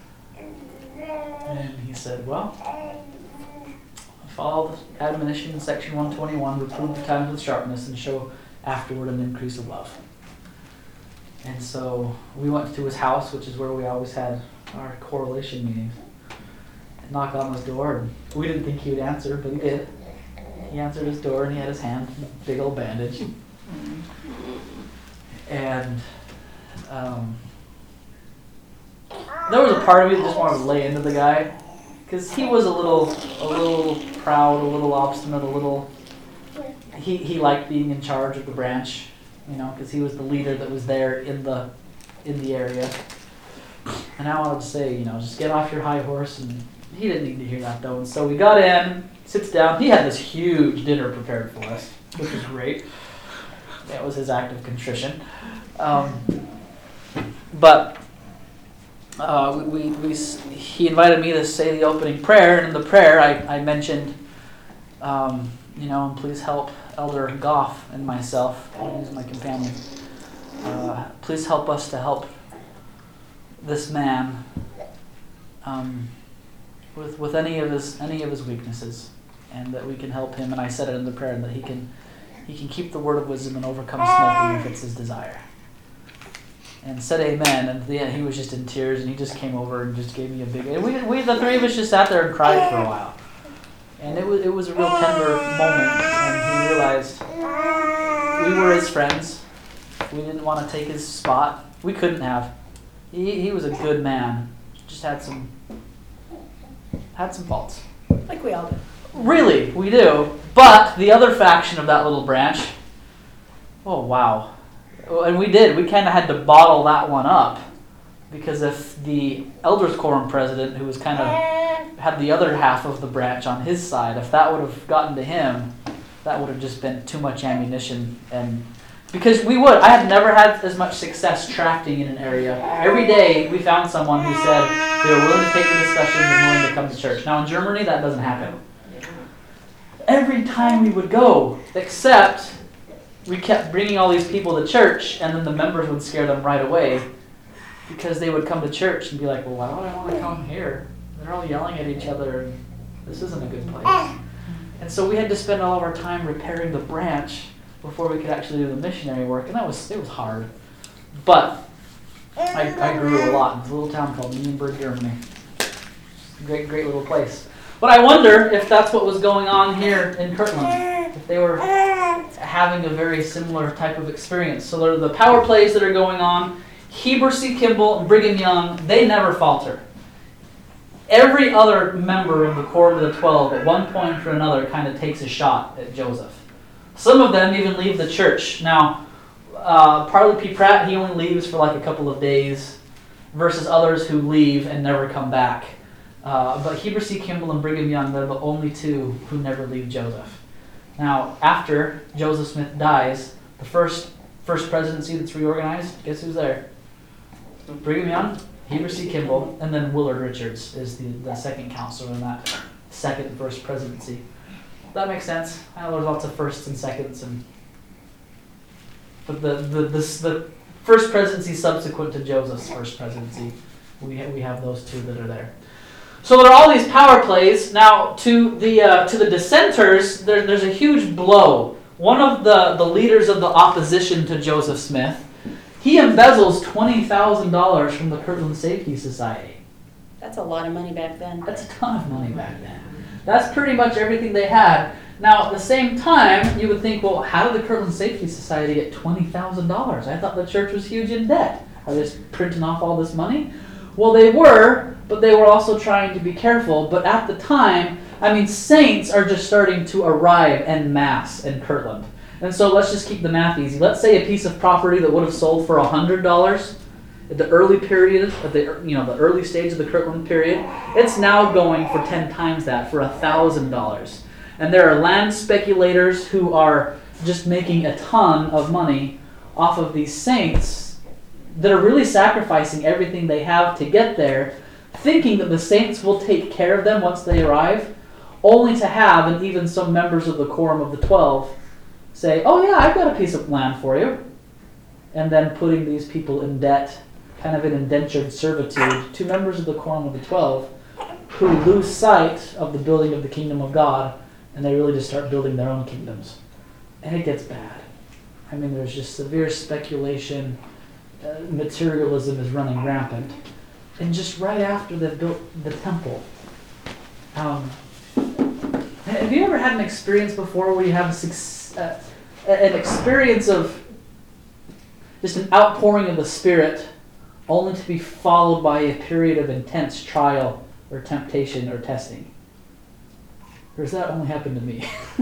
And he said, "Well, follow the admonition in section one twenty-one, reprove the times with sharpness, and show afterward an increase of love." And so we went to his house, which is where we always had our correlation meetings, and knocked on his door. And we didn't think he would answer, but he did. He answered his door, and he had his hand in a big old bandage. And um, there was a part of me that just wanted to lay into the guy, because he was a little, a little proud, a little obstinate, a little. He he liked being in charge of the branch, you know, because he was the leader that was there in the, in the area. And I wanted to say, you know, just get off your high horse, and he didn't need to hear that though. And so we got in, sits down. He had this huge dinner prepared for us, which was great. That was his act of contrition. Um, but uh, we, we, we he invited me to say the opening prayer, and in the prayer I, I mentioned, um, you know, and please help Elder Goff and myself, he's my companion. Uh, please help us to help this man um, with with any of his any of his weaknesses, and that we can help him. And I said it in the prayer, and that he can he can keep the word of wisdom and overcome smoking if it's his desire. And said amen. And yeah, he was just in tears, and he just came over and just gave me a big. And we we the three of us just sat there and cried for a while, and it was it was a real tender moment. And he realized we were his friends. We didn't want to take his spot. We couldn't have. He he was a good man. Just had some had some faults. Like we all do. Really, we do. But the other faction of that little branch, oh wow. And we did. We kind of had to bottle that one up, because if the elders quorum president, who was kind of had the other half of the branch on his side, if that would have gotten to him, that would have just been too much ammunition. And because we would, I had never had as much success tracting in an area. Every day we found someone who said they were willing to take the discussions and willing to come to church. Now in Germany that doesn't happen. Every time we would go, except we kept bringing all these people to church, and then the members would scare them right away, because they would come to church and be like, "Well, why would I want to come here? They're all yelling at each other, and this isn't a good place." And so we had to spend all of our time repairing the branch before we could actually do the missionary work, and that was it was hard. But I, I grew a lot. It's a little town called Nienburg, Germany. Great, great little place. But I wonder if that's what was going on here in Kirtland. If they were having a very similar type of experience. So there are the power plays that are going on. Heber C. Kimball and Brigham Young, they never falter. Every other member of the Quorum of the Twelve at one point or another kind of takes a shot at Joseph. Some of them even leave the church. Now, uh, Parley P. Pratt, he only leaves for like a couple of days. versus others who leave and never come back. Uh, but Heber C. Kimball and Brigham Young, they're the only two who never leave Joseph. Now, after Joseph Smith dies, the first first presidency that's reorganized, guess who's there? Brigham Young, Heber C. Kimball, and then Willard Richards is the, the second counselor in that second first presidency. That makes sense. I know there's lots of firsts and seconds, and but the the this, the first presidency subsequent to Joseph's first presidency, we ha- we have those two that are there. So there are all these power plays. Now, to the uh, to the dissenters, there, there's a huge blow. One of the, the leaders of the opposition to Joseph Smith, he embezzles twenty thousand dollars from the Kirtland Safety Society. That's a lot of money back then. That's a ton of money back then. That's pretty much everything they had. Now, at the same time, you would think, well, how did the Kirtland Safety Society get twenty thousand dollars? I thought the church was huge in debt. Are they just printing off all this money? Well, they were, but they were also trying to be careful. But at the time, I mean, saints are just starting to arrive en masse in Kirtland. And so let's just keep the math easy. Let's say a piece of property that would have sold for one hundred dollars at the early period, at the you know the early stage of the Kirtland period, it's now going for ten times that, for one thousand dollars. And there are land speculators who are just making a ton of money off of these saints that are really sacrificing everything they have to get there, thinking that the saints will take care of them once they arrive, only to have, and even some members of the Quorum of the Twelve say, oh yeah, I've got a piece of land for you. And then putting these people in debt, kind of in indentured servitude, to members of the Quorum of the Twelve who lose sight of the building of the kingdom of God, and they really just start building their own kingdoms. And it gets bad. I mean, there's just severe speculation. Uh, materialism is running rampant. And just right after they've built the temple, um, have you ever had an experience before where you have a, suc- uh, an experience of just an outpouring of the Spirit only to be followed by a period of intense trial or temptation or testing? Or does that only happen to me?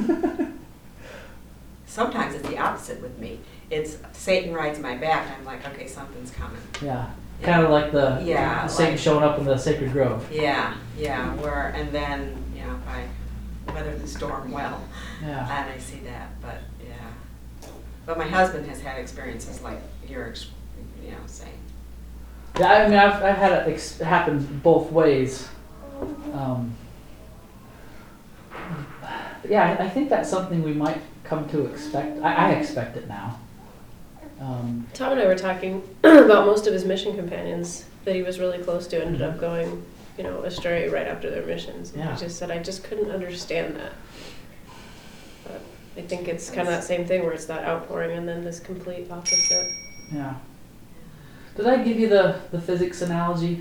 Sometimes it's the opposite with me. It's Satan rides my back, and I'm like, okay, something's coming. Yeah, kind of like the, Yeah, the Satan like- showing up in the sacred grove. Yeah, yeah, where, and then, you know, if I weather the storm well, Yeah. and I see that, but, yeah. But my husband has had experiences like you're, ex- you know, saying. Yeah, I mean, I've, I've had it ex- happen both ways. Um, yeah, I, I think that's something we might come to expect. I, I expect it now. Um, Tom and I were talking about most of his mission companions that he was really close to ended up going, you know, astray right after their missions. And Yeah. he just said, I just couldn't understand that. But I think it's kind of that same thing where it's that outpouring and then this complete opposite. yeah. Did I give you the, the physics analogy?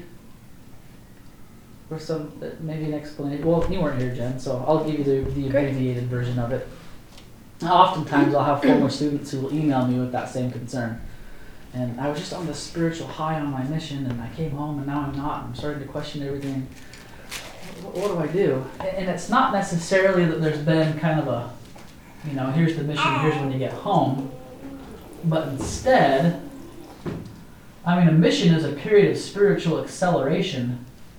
Or some, uh, maybe an explanation? Well, you weren't here, Jen, so I'll give you the, the Great. abbreviated version of it. Oftentimes I'll have former students who will email me with that same concern. And I was just on this spiritual high on my mission, and I came home and now I'm not. I'm starting to question everything. What, what do I do? And it's not necessarily that there's been kind of a, you know, here's the mission, here's when you get home. But instead, I mean, a mission is a period of spiritual acceleration.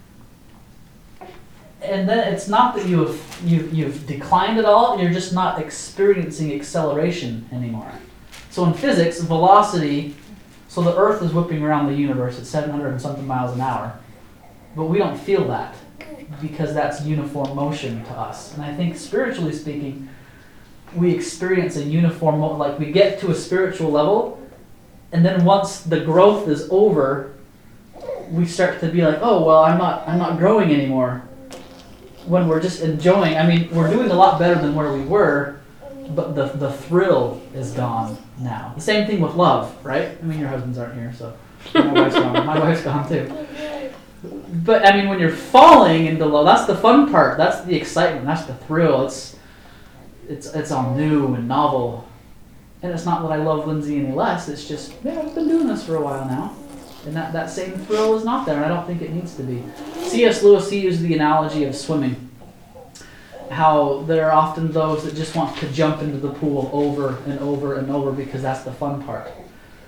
And then it's not that you've, you've, you've declined at all, you're just not experiencing acceleration anymore. So in physics, velocity, so the Earth is whipping around the universe at seven hundred and something miles an hour. But we don't feel that because that's uniform motion to us. And I think spiritually speaking, we experience a uniform, mo- like we get to a spiritual level, and then once the growth is over, we start to be like, oh, well, I'm not, I'm not growing anymore. When we're just enjoying, I mean, we're doing a lot better than where we were, but the the thrill is gone now. The same thing with love, right? I mean, your husbands aren't here, so my wife's gone. My wife's gone too. But I mean, when you're falling into love, that's the fun part. That's the excitement. That's the thrill. It's it's it's all new and novel. And it's not that I love Lindsay any less. It's just, yeah, I've been doing this for a while now. And that, that same thrill is not there, and I don't think it needs to be. C S Lewis, he used the analogy of swimming. How there are often those that just want to jump into the pool over and over and over because that's the fun part.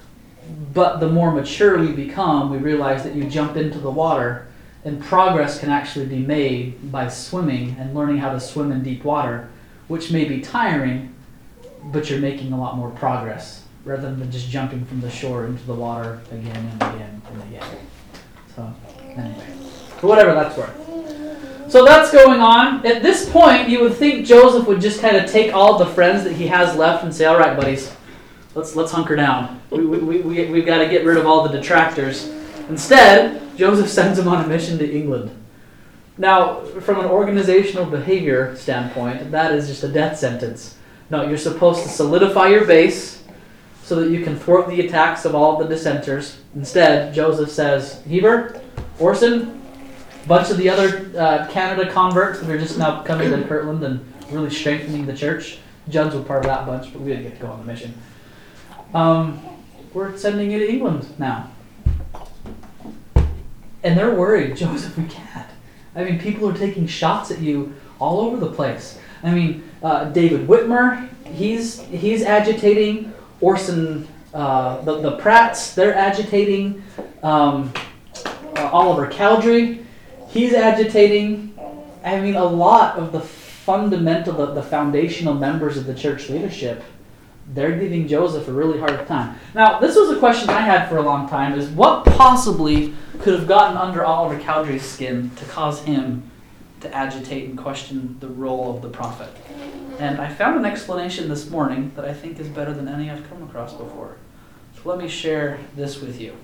But the more mature we become, we realize that you jump into the water, and progress can actually be made by swimming and learning how to swim in deep water, which may be tiring, but you're making a lot more progress rather than just jumping from the shore into the water again and again and again. So, anyway, for whatever that's worth. So that's going on. At this point, you would think Joseph would just kind of take all the friends that he has left and say, all right, buddies, let's let's hunker down. We, we, we, we've got to get rid of all the detractors. Instead, Joseph sends him on a mission to England. Now, from an organizational behavior standpoint, that is just a death sentence. No, you're supposed to solidify your base so that you can thwart the attacks of all the dissenters. Instead, Joseph says, Heber, Orson, a bunch of the other uh, Canada converts that are just now coming to Kirtland and really strengthening the church. Judd's were part of that bunch, but we didn't get to go on the mission. Um, we're sending you to England now. And they're worried, Joseph, we can't. I mean, people are taking shots at you all over the place. I mean, uh, David Whitmer, he's he's agitating. Orson, uh, the, the Pratts, they're agitating. Um, uh, Oliver Cowdery, he's agitating. I mean, a lot of the fundamental, the, the foundational members of the church leadership, they're giving Joseph a really hard time. Now, this was a question I had for a long time, is what possibly could have gotten under Oliver Cowdery's skin to cause him to agitate and question the role of the prophet? And I found an explanation this morning that I think is better than any I've come across before. So let me share this with you.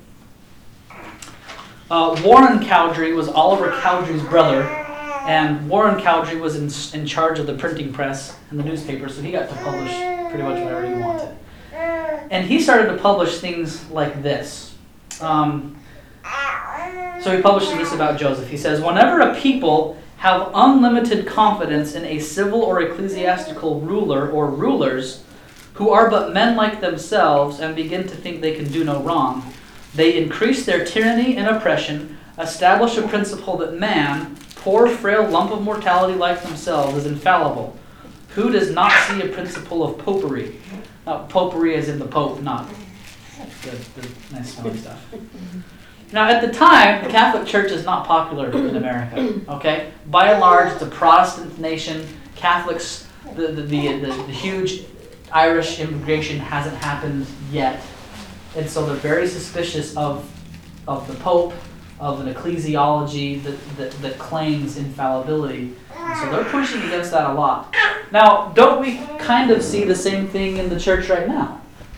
Uh, Warren Cowdery was Oliver Cowdery's brother, and Warren Cowdery was in, in charge of the printing press and the newspaper, so he got to publish pretty much whatever he wanted. And he started to publish things like this. Um, so he published this about Joseph. He says, whenever a people have unlimited confidence in a civil or ecclesiastical ruler or rulers who are but men like themselves and begin to think they can do no wrong, they increase their tyranny and oppression, establish a principle that man, poor frail lump of mortality like themselves, is infallible. Who does not see a principle of popery? Now, popery as in the Pope, not the, the nice smelly stuff. Now, at the time, the Catholic Church is not popular in America, okay? By and large, it's a Protestant nation. Catholics, the, the, the, the, the huge Irish immigration hasn't happened yet. And so they're very suspicious of, of the Pope, of an ecclesiology that, that, that claims infallibility. And so they're pushing against that a lot. Now, don't we kind of see the same thing in the church right now?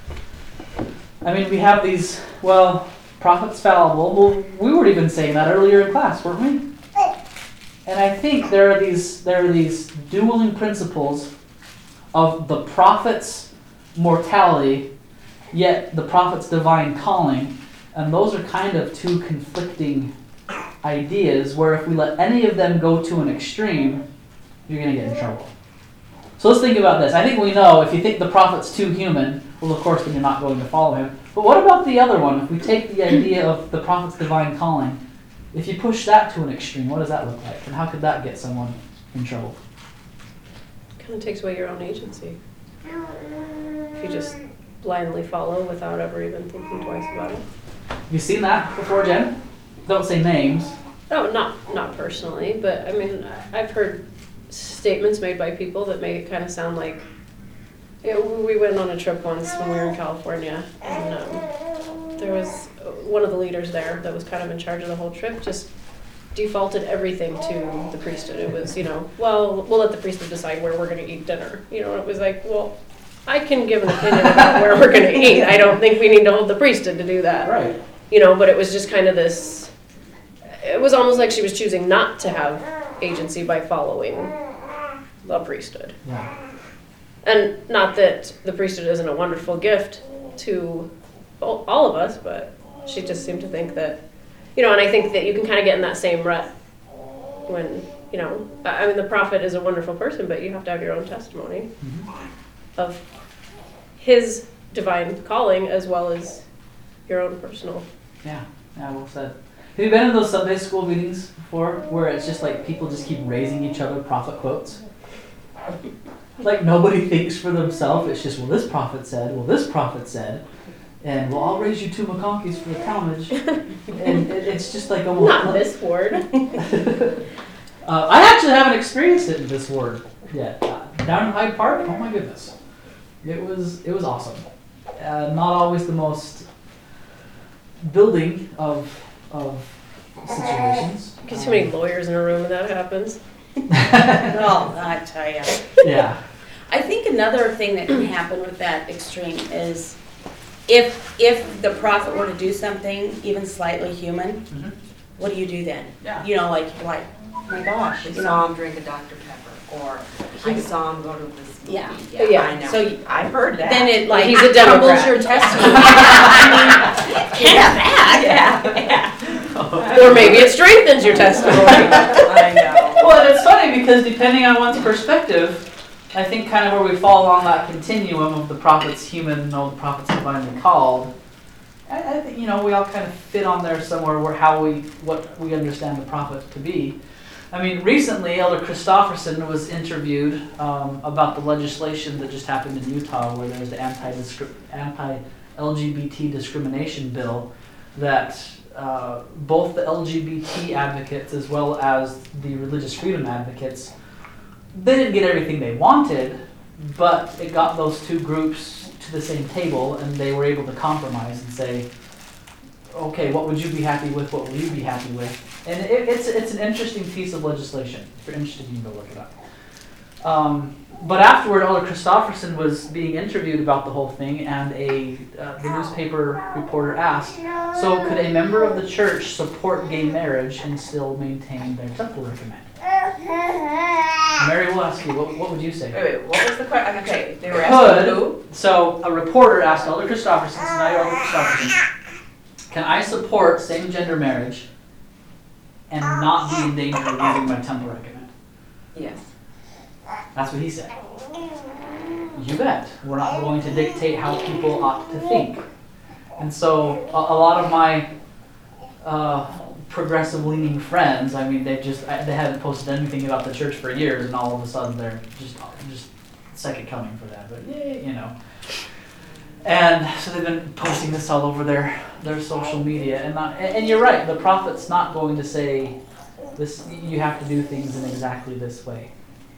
I mean, we have these, well, prophets fallible. Well, we were even saying that earlier in class, weren't we? And I think there are these there are these dueling principles of the prophet's mortality, yet the prophet's divine calling, and those are kind of two conflicting ideas where if we let any of them go to an extreme, you're going to get in trouble. So let's think about this. I think we know if you think the prophet's too human, well, of course, then you're not going to follow him. But what about the other one? If we take the idea of the prophet's divine calling, if you push that to an extreme, what does that look like? And how could that get someone in trouble? Kind of takes away your own agency. If you just blindly follow without ever even thinking twice about it. Have you seen that before, Jen? Don't say names. No, not not personally, but I mean, I've heard statements made by people that make it kind of sound like, you know, we went on a trip once when we were in California, and um, there was one of the leaders there that was kind of in charge of the whole trip, just defaulted everything to the priesthood. It was, you know, well, we'll let the priesthood decide where we're going to eat dinner. You know, it was like, well, I can give an opinion about where we're going to eat. I don't think we need to hold the priesthood to do that. Right. You know, but it was just kind of this, it was almost like she was choosing not to have agency by following the priesthood. Yeah. And not that the priesthood isn't a wonderful gift to all of us, but she just seemed to think that, you know, and I think that you can kind of get in that same rut when, you know, I mean, the prophet is a wonderful person, but you have to have your own testimony mm-hmm. of his divine calling as well as your own personal. Yeah, yeah, well said. Have you been in those Sunday school meetings before where it's just like people just keep raising each other prophet quotes? Like nobody thinks for themselves. It's just, well, this prophet said, well, this prophet said. and well, I'll raise you two McConkeys for the Talmadge. And it, it's just like almost. Not this word. uh, I actually haven't experienced it in this word yet. Uh, down in Hyde Park, oh my goodness, it was it was awesome. Uh, not always the most building of of situations. Get too many lawyers in a room and that happens. Oh, I tell you. Yeah. I think another thing that can happen with that extreme is if if the prophet were to do something even slightly human, Mhm. what do you do then? Yeah. You know, like you're like, oh my gosh, I you know. saw him drink a Doctor Pepper, or I saw him go to this movie. Yeah. Yeah. I know. So you- I've heard that. Then it like He's a crumbles Democrat. your testimony. I mean, can't have that. Yeah, yeah. Or maybe it strengthens your testimony. I know. Well, and it's funny because depending on one's perspective, I think kind of where we fall along that continuum of the prophet's human and all the prophets divinely called, I, I think, you know, we all kind of fit on there somewhere where how we, what we understand the prophet to be. I mean, recently Elder Christofferson was interviewed um, about the legislation that just happened in Utah where there's the anti-discri- anti-L G B T discrimination bill that uh, both the L G B T advocates as well as the religious freedom advocates, they didn't get everything they wanted, but it got those two groups to the same table and they were able to compromise and say, okay, what would you be happy with, what would you be happy with? And it, it's it's an interesting piece of legislation. If you're interested, you can go look it up. Um, but afterward, Elder Christofferson was being interviewed about the whole thing, and a uh, the newspaper reporter asked, so could a member of the church support gay marriage and still maintain their temple recommend? Mary will ask you, what, what would you say? Wait, wait, what was the question? Okay, they were asking who? Could, so a reporter asked Elder Christofferson, tonight Elder Christofferson, can I support same-gender marriage and not be in danger of losing my temple recommend? Yes. That's what he said. You bet. We're not going to dictate how people ought to think. And so a, a lot of my uh, progressive-leaning friends, I mean, they just I, they haven't posted anything about the church for years, and all of a sudden they're just just second coming for that. But yeah, you know. And so they've been posting this all over their, their social media. And, not, and and you're right, the prophet's not going to say, this. You have to do things in exactly this way.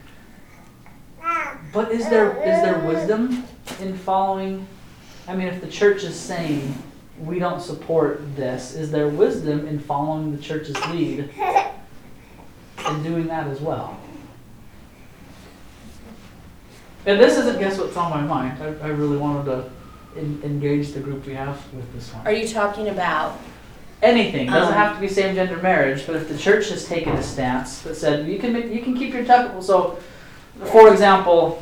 But is there is there wisdom in following? I mean, if the church is saying, we don't support this, is there wisdom in following the church's lead and doing that as well? And this isn't guess what's on my mind. I, I really wanted to in, engage the group we have with this one. Are you talking about? Anything doesn't Um, have to be same-gender marriage, but if the church has taken a stance that said you can make, you can keep your temple. So, for example,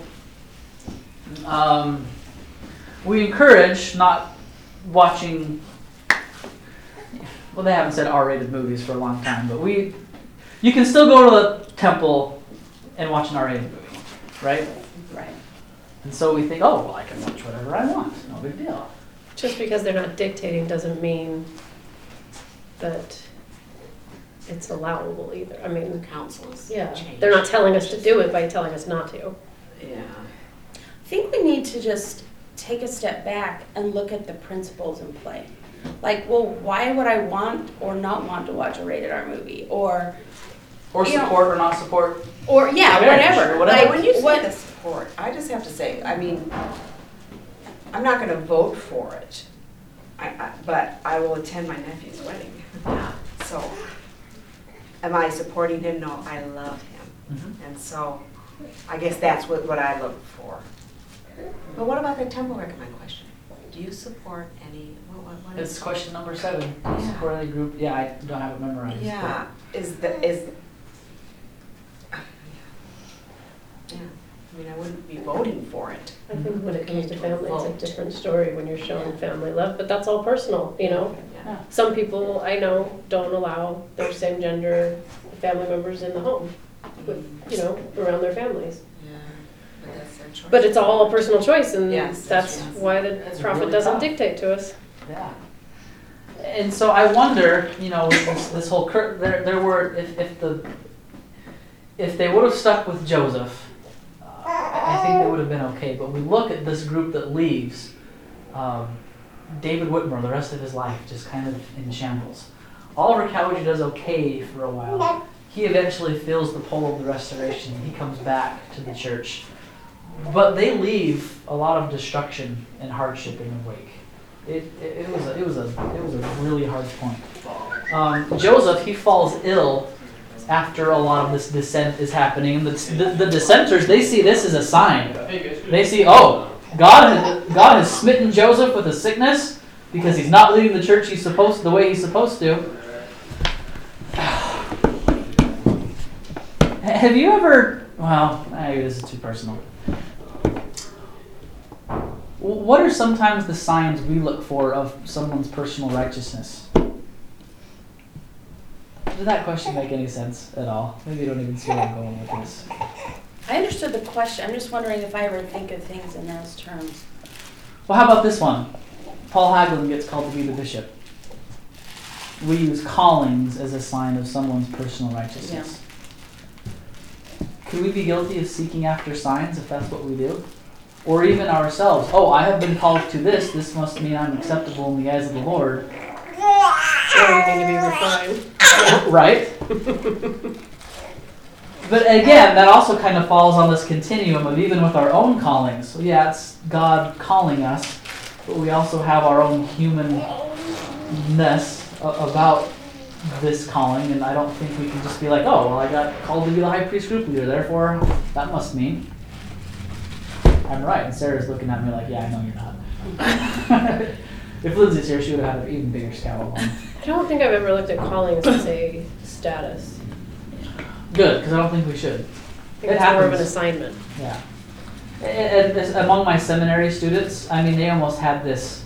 um, we encourage not watching. Well, they haven't said R-rated movies for a long time, but we you can still go to the temple and watch an R-rated movie, right? Right. And so we think, oh, well, I can watch whatever I want. No big deal. Just because they're not dictating doesn't mean that it's allowable either. I The mean, council is yeah, changed. they're not telling us to do it by telling us not to. Yeah. I think we need to just take a step back and look at the principles in play. Like, well, why would I want or not want to watch a rated R movie? Or, Or You know- support or not support. or yeah, Marriage whatever. or whatever. Like, When you say what, the support, I just have to say, I mean, I'm not going to vote for it, I, I, but I will attend my nephew's wedding. So, am I supporting him? No, I love him. Mhm. And so, I guess that's what, what I look for. But what about the temple recommend question? Do you support any, what, what, what is? It's question number seven. Yeah. Support any group. Yeah, I don't have it memorized. Yeah, is the, is, yeah, I mean, I wouldn't be voting for it. I think when it comes to family, it's Vote. a different story when you're showing family love, but that's all personal, you know? Yeah. Some people I know don't allow their same gender family members in the home, with, you know, around their families. Yeah, but that's their choice. But it's all a personal choice, and Yes, that's yes. why the That's prophet really doesn't tough. dictate to us. Yeah. And so I wonder, you know, with this, this whole cur- there there were if, if the if they would have stuck with Joseph, uh, I think they would have been okay. But we look at this group that leaves. Um, David Whitmore, the rest of his life, just kind of in shambles. Oliver Cowdery does okay for a while. He eventually feels the pull of the Restoration. He comes back to the church. But they leave a lot of destruction and hardship in the wake. It, it, it was a, it was a it was a really hard point. Um, Joseph, he falls ill after a lot of this dissent is happening. The, the, the dissenters, they see this as a sign. They see, oh, God has, God has smitten Joseph with a sickness because he's not leading the church he's supposed the way he's supposed to. Have you ever? Well, maybe this is too personal. What are sometimes the signs we look for of someone's personal righteousness? Does that question make any sense at all? Maybe you don't even see where I'm going with this. I understood the question. I'm just wondering if I ever think of things in those terms. Well, how about this one? Paul Hagelin gets called to be the bishop. We use callings as a sign of someone's personal righteousness. Yeah. Could we be guilty of seeking after signs if that's what we do? Or even ourselves. Oh, I have been called to this. This must mean I'm acceptable in the eyes of the Lord. Or we need to be refined. Right? But again, that also kind of falls on this continuum of even with our own callings. So yeah, it's God calling us, but we also have our own humanness about this calling, and I don't think we can just be like, oh, well, I got called to be the high priest group leader, therefore that must mean I'm right. And Sarah's looking at me like, yeah, I know you're not. If Lindsay's here, she would have had an even bigger scowl on. I don't think I've ever looked at callings as a status. Good, because I don't think we should. I think It it's more of an happens. assignment. Yeah. And, and this- among my seminary students, I mean, they almost had this.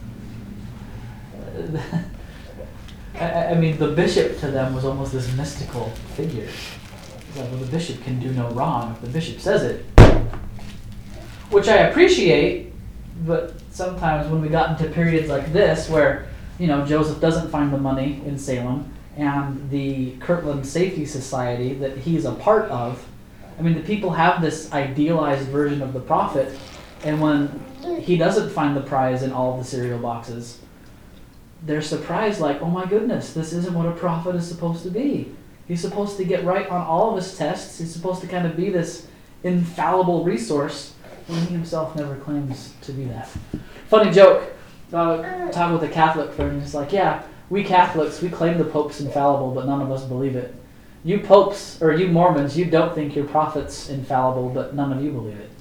I, I mean, the bishop to them was almost this mystical figure. It's like, well, the bishop can do no wrong if the bishop says it. Which I appreciate, but sometimes when we got into periods like this where, you know, Joseph doesn't find the money in Salem, and the Kirtland Safety Society that he's a part of, I mean, the people have this idealized version of the prophet, and when he doesn't find the prize in all of the cereal boxes, they're surprised like, oh my goodness, this isn't what a prophet is supposed to be. He's supposed to get right on all of his tests. He's supposed to kind of be this infallible resource when he himself never claims to be that. Funny joke, uh, talking with a Catholic friend, he's like, yeah, we Catholics, we claim the Pope's infallible, but none of us believe it. You Popes, or you Mormons, you don't think your prophet's infallible, but none of you believe it.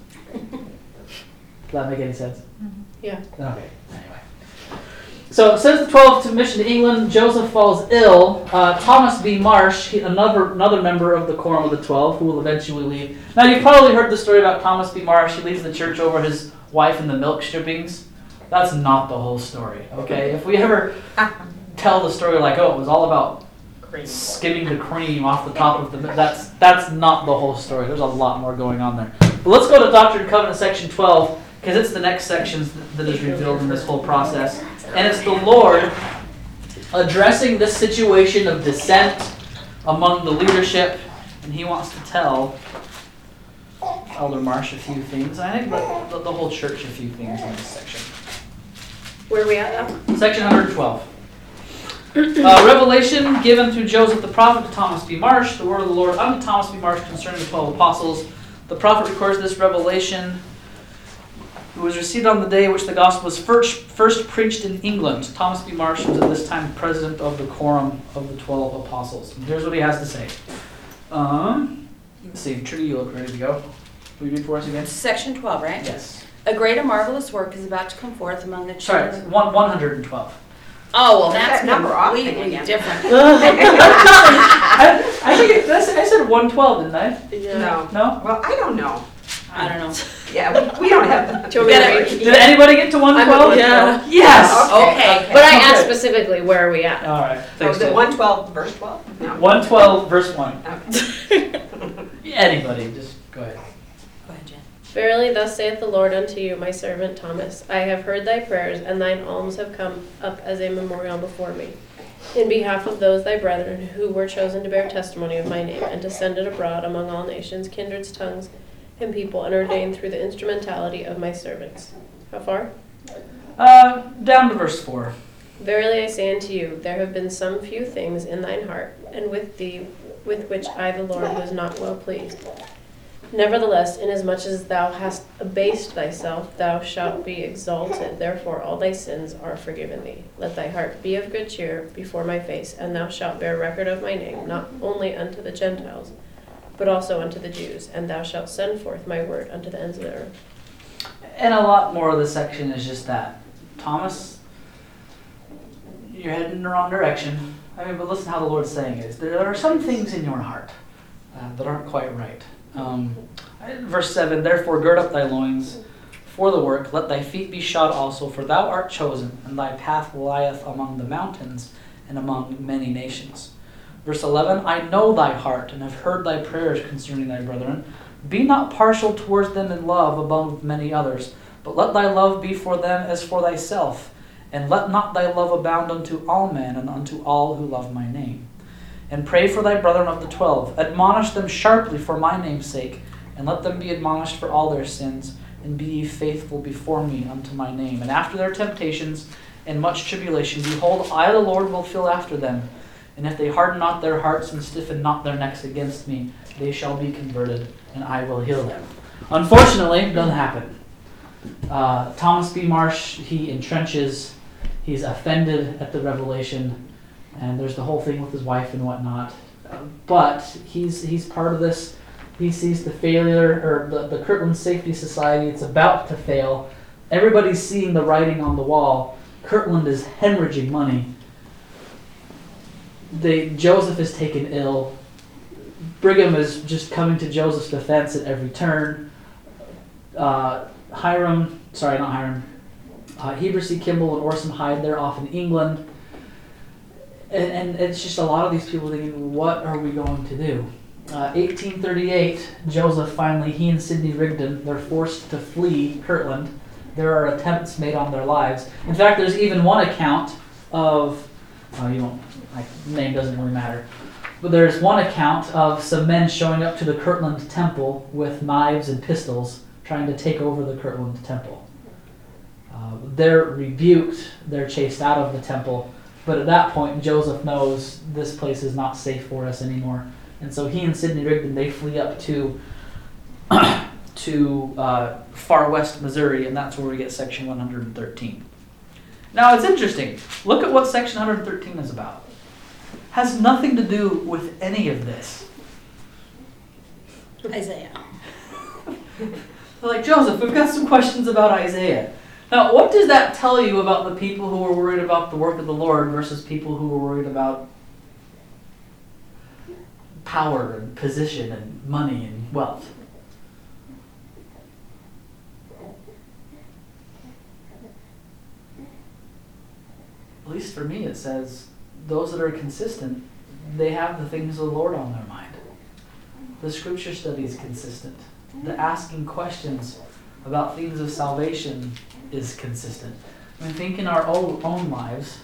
Does that make any sense? Mm-hmm. Yeah. Okay, anyway. So it says the twelve to mission to England. Joseph falls ill. Uh, Thomas B. Marsh, he, another another member of the Quorum of the Twelve, who will eventually leave. Now you've probably heard the story about Thomas B. Marsh. He leaves the church over his wife and the milk strippings. That's not the whole story, okay? If we ever tell the story like, oh, it was all about skimming the cream off the top of the, that's that's not the whole story. There's a lot more going on there. But let's go to Doctrine and Covenant section twelve, because it's the next section that is revealed in this whole process. And it's the Lord addressing this situation of dissent among the leadership, and he wants to tell Elder Marsh a few things. I think the, the whole church a few things in this section. Where are we at now? Section one hundred twelve. Uh, revelation given through Joseph the prophet to Thomas B. Marsh, the word of the Lord unto Thomas B. Marsh concerning the twelve apostles. The prophet records this revelation. It was received on the day which the gospel was first, first preached in England. Thomas B. Marsh was at this time president of the Quorum of the Twelve Apostles. And here's what he has to say. Um, let's see, Trudy, you look ready to go. Will you read for us again? Section twelve, right? Yes. A great and marvelous work is about to come forth among the Sorry, children. one, one hundred twelve. Oh, well, Take that's that number off completely again. different. I, I think it, that's, I said one twelve, didn't I? Yeah. No. No? Well, I don't know. I don't know. Yeah, we, we don't have. Do you want me to Better- read? Did anybody get to one twelve? Yeah. Yes! Okay. But I asked Okay. specifically, where are we at? All right. Oh, Thanks, is it Ted. one twelve verse twelve? No. one twelve, verse one. Okay. Anybody, just go ahead. Go ahead, Jen. Verily, thus saith the Lord unto you, my servant Thomas, I have heard thy prayers, and thine alms have come up as a memorial before me, in behalf of those thy brethren who were chosen to bear testimony of my name, and to send it abroad among all nations, kindreds, tongues, and people, and ordained through the instrumentality of my servants. How far? Uh, down to verse four. Verily I say unto you, there have been some few things in thine heart, and with thee, with which I the Lord was not well pleased. Nevertheless, inasmuch as thou hast abased thyself, thou shalt be exalted. Therefore all thy sins are forgiven thee. Let thy heart be of good cheer before my face, and thou shalt bear record of my name, not only unto the Gentiles, but also unto the Jews, and thou shalt send forth my word unto the ends of the earth. And a lot more of the section is just that. Thomas, you're heading in the wrong direction. I mean, but listen how the Lord's saying it. There are some things in your heart uh, that aren't quite right. Um, verse seven, therefore gird up thy loins for the work, let thy feet be shod also, for thou art chosen, and thy path lieth among the mountains and among many nations. Verse eleven, I know thy heart, and have heard thy prayers concerning thy brethren. Be not partial towards them in love above many others, but let thy love be for them as for thyself. And let not thy love abound unto all men, and unto all who love my name. And pray for thy brethren of the twelve. Admonish them sharply for my name's sake, and let them be admonished for all their sins, and be ye faithful before me unto my name. And after their temptations and much tribulation, behold, I the Lord will fill after them. And if they harden not their hearts and stiffen not their necks against me, they shall be converted, and I will heal them. Unfortunately, it doesn't happen. Uh, Thomas B. Marsh, he entrenches, he's offended at the revelation, and there's the whole thing with his wife and whatnot. Uh, but he's he's part of this. He sees the failure, or the, the Kirtland Safety Society, it's about to fail. Everybody's seeing the writing on the wall. Kirtland is hemorrhaging money. They, Joseph is taken ill. Brigham is just coming to Joseph's defense at every turn. Uh, Hiram, sorry, not Hiram, uh, Heber C. Kimball and Orson Hyde, they're off in England. And, and it's just a lot of these people thinking, what are we going to do? Uh, eighteen thirty-eight, Joseph finally, he and Sidney Rigdon, they're forced to flee Kirtland. There are attempts made on their lives. In fact, there's even one account of, oh, you won't, like, name doesn't really matter. But there's one account of some men showing up to the Kirtland temple with knives and pistols, trying to take over the Kirtland temple. Uh, they're rebuked, they're chased out of the temple, but at that point Joseph knows this place is not safe for us anymore. And so he and Sidney Rigdon, they flee up to to uh, far west Missouri, and that's where we get section one hundred thirteen. Now it's interesting, look at what section one hundred thirteen is about. Has nothing to do with any of this. Isaiah. They're like, Joseph, we've got some questions about Isaiah. Now, what does that tell you about the people who were worried about the work of the Lord versus people who were worried about power and position and money and wealth? At least for me, it says those that are consistent, they have the things of the Lord on their mind. The scripture study is consistent. The asking questions about things of salvation is consistent. I mean, think in our own, own lives.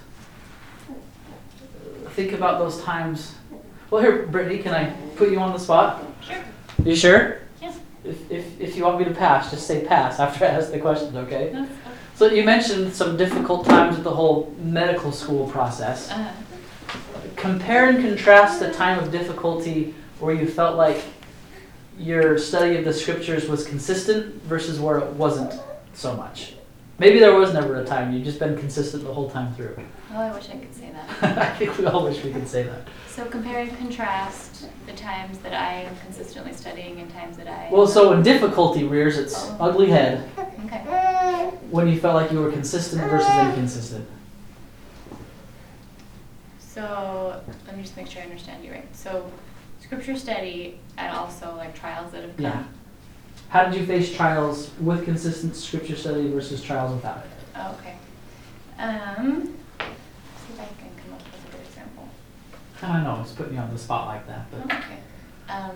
Think about those times. Well, here, Brittany, can I put you on the spot? Sure. You sure? Yes. If, if, if you want me to pass, just say pass after I ask the questions, okay? That's, So you mentioned some difficult times with the whole medical school process. uh, Compare and contrast the time of difficulty where you felt like your study of the scriptures was consistent versus where it wasn't so much. Maybe there was never a time, you've just been consistent the whole time through. oh, I wish I could say that. I think we all wish we could say that. So compare and contrast the times that I am consistently studying and times that I... Well, so when difficulty rears its Oh. ugly head, Okay. when you felt like you were consistent versus inconsistent. So let me just make sure I understand you right. So scripture study and also like trials that have come. Yeah. How did you face trials with consistent scripture study versus trials without it? Oh, okay. Um, see if I can come up with a good example. I don't know, it's putting you on the spot like that, but Okay. Um,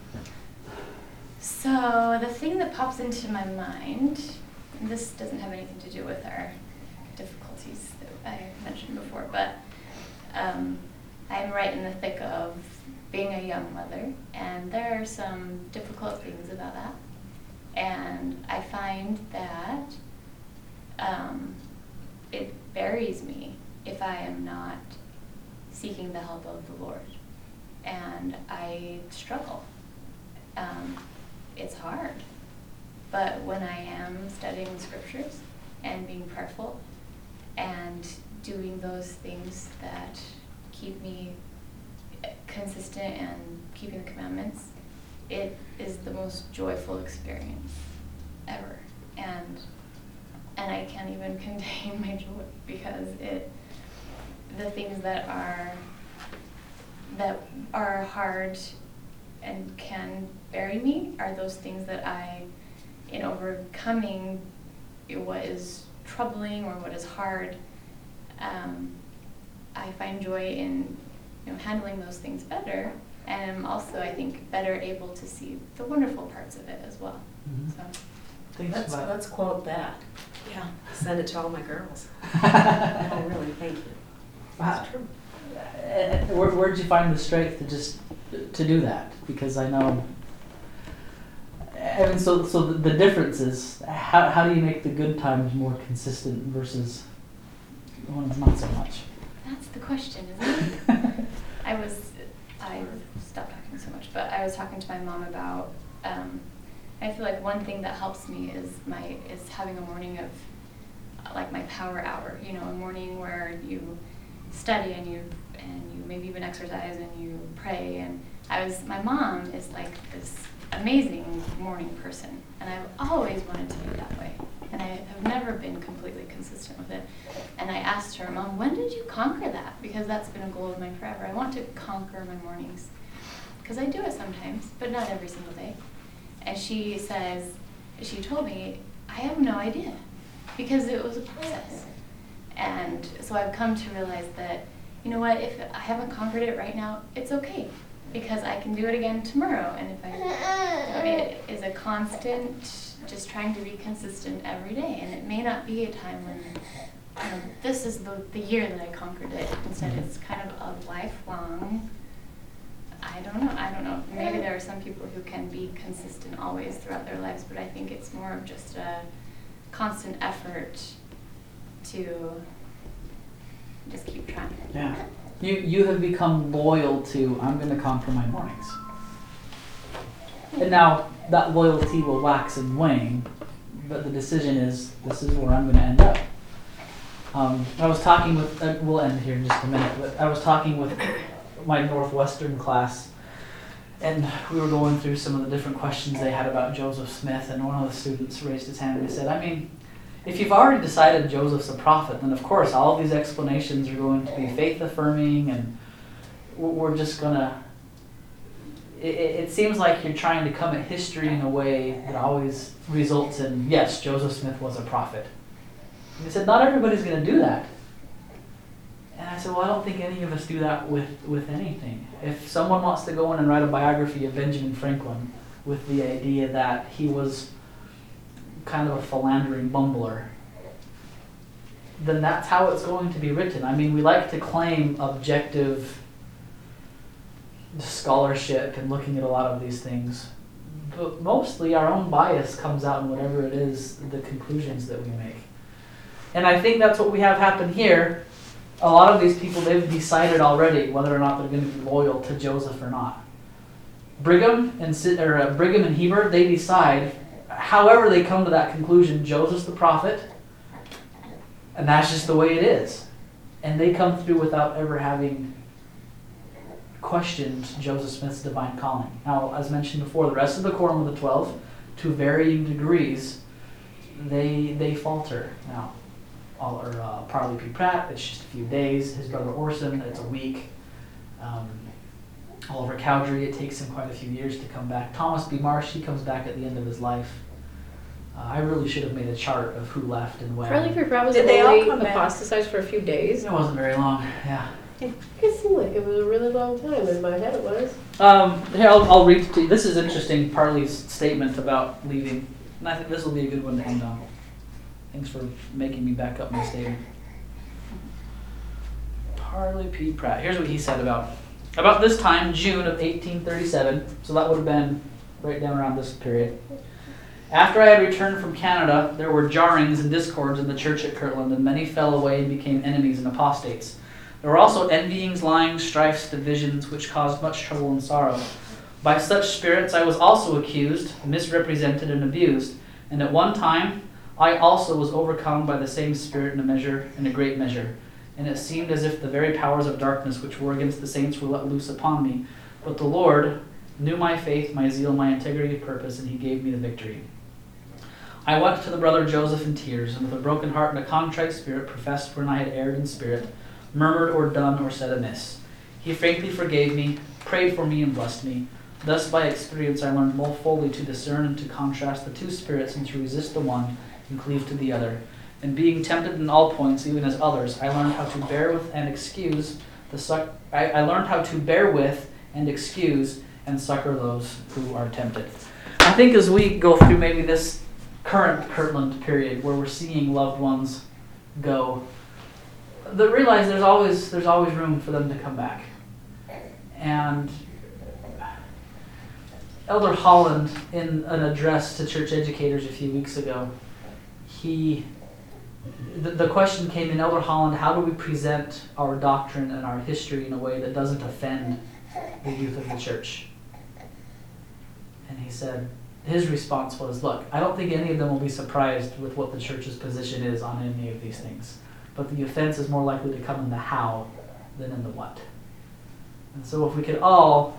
so the thing that pops into my mind, and this doesn't have anything to do with our difficulties that I mentioned before, but um, I'm right in the thick of being a young mother, and there are some difficult things about that. And I find that um, it buries me if I am not seeking the help of the Lord. And I struggle. Um, it's hard. But when I am studying scriptures and being prayerful and doing those things that keep me consistent and keeping the commandments, it is the most joyful experience ever. And and I can't even contain my joy, because it the things that are that are hard and can bury me are those things that I, in overcoming what is troubling or what is hard, um, I find joy in, you know, handling those things better, and I'm also, I think, better able to see the wonderful parts of it as well. Mhm. So. Thanks Let's, for that. let's quote that. Yeah, send it to all my girls. Oh, really, thank you. Wow. It's true. Uh, Where, where'd you find the strength to just to do that? Because I know, I mean, so so the, the difference is how how do you make the good times more consistent versus the ones not so much? That's the question, isn't it? I was, I stopped talking so much, but I was talking to my mom about, um, I feel like one thing that helps me is my, is having a morning of, uh, like my power hour, you know, a morning where you study and you, and you maybe even exercise and you pray. And I was, my mom is like this amazing morning person, and I've always wanted to be that way. And I have never been completely consistent with it. And I asked her, Mom, when did you conquer that? Because that's been a goal of mine forever. I want to conquer my mornings. Because I do it sometimes, but not every single day. And she says, she told me, I have no idea. Because it was a process. And so I've come to realize that, you know what, if I haven't conquered it right now, it's okay. Because I can do it again tomorrow. And if I, you know, it is a constant, just trying to be consistent every day. And it may not be a time when, you know, this is the, the year that I conquered it. Instead, it's kind of a lifelong, I don't know, I don't know. Maybe there are some people who can be consistent always throughout their lives, but I think it's more of just a constant effort to just keep trying. Yeah. You you have become loyal to, I'm going to conquer my mornings. And now that loyalty will wax and wane, but the decision is, this is where I'm going to end up. Um, I was talking with, uh, we'll end here in just a minute, but I was talking with my Northwestern class, and we were going through some of the different questions they had about Joseph Smith, and one of the students raised his hand and he said, I mean, if you've already decided Joseph's a prophet, then of course all of these explanations are going to be faith-affirming, and we're just going to... It, it seems like you're trying to come at history in a way that always results in, yes, Joseph Smith was a prophet. And he said, not everybody's going to do that. And I said, well, I don't think any of us do that with, with anything. If someone wants to go in and write a biography of Benjamin Franklin with the idea that he was kind of a philandering bumbler, then that's how it's going to be written. I mean, we like to claim objective scholarship and looking at a lot of these things, but mostly our own bias comes out in whatever it is, the conclusions that we make. And I think that's what we have happen here. A lot of these people, they've decided already whether or not they're going to be loyal to Joseph or not. Brigham and or uh, Brigham and Heber, they decide. However, they come to that conclusion, Joseph's the prophet, and that's just the way it is. And they come through without ever having questioned Joseph Smith's divine calling. Now, as mentioned before, the rest of the quorum of the twelve, to varying degrees, they they falter. Now, all, or uh, Parley P. Pratt, it's just a few days. His brother Orson, it's a week. Um, Oliver Cowdery, it takes him quite a few years to come back. Thomas B. Marsh, he comes back at the end of his life. Uh, I really should have made a chart of who left and when. Curly Creek Rob was Did they all only come back? apostatized for a few days. It wasn't very long, yeah. It seemed like it was a really long time. In my head, it was. Um, here, I'll, I'll read to you. This is interesting, Parley's statement about leaving. And I think this will be a good one to end on. Thanks for making me back up my statement. Parley P. Pratt. Here's what he said about about this time, June of eighteen thirty-seven. So that would have been right down around this period. After I had returned from Canada, there were jarrings and discords in the church at Kirtland, and many fell away and became enemies and apostates. There were also envyings, lyings, strifes, divisions, which caused much trouble and sorrow. By such spirits I was also accused, misrepresented, and abused, and at one time I also was overcome by the same spirit in a measure, in a great measure. And it seemed as if the very powers of darkness which were against the saints were let loose upon me. But the Lord knew my faith, my zeal, my integrity of purpose, and he gave me the victory. I went to the brother Joseph in tears, and with a broken heart and a contrite spirit professed when I had erred in spirit, murmured or done or said amiss. He frankly forgave me, prayed for me, and blessed me. Thus by experience I learned more fully to discern and to contrast the two spirits, and to resist the one and cleave to the other. And being tempted in all points, even as others, I learned how to bear with and excuse the suc- I, I learned how to bear with and excuse and succor those who are tempted. I think as we go through maybe this current Kirtland period where we're seeing loved ones go, that realize there's always there's always room for them to come back. And Elder Holland, in an address to church educators a few weeks ago, he the, the question came in, Elder Holland, how do we present our doctrine and our history in a way that doesn't offend the youth of the church? And he said, his response was, look, I don't think any of them will be surprised with what the church's position is on any of these things. But the offense is more likely to come in the how than in the what. And so if we could all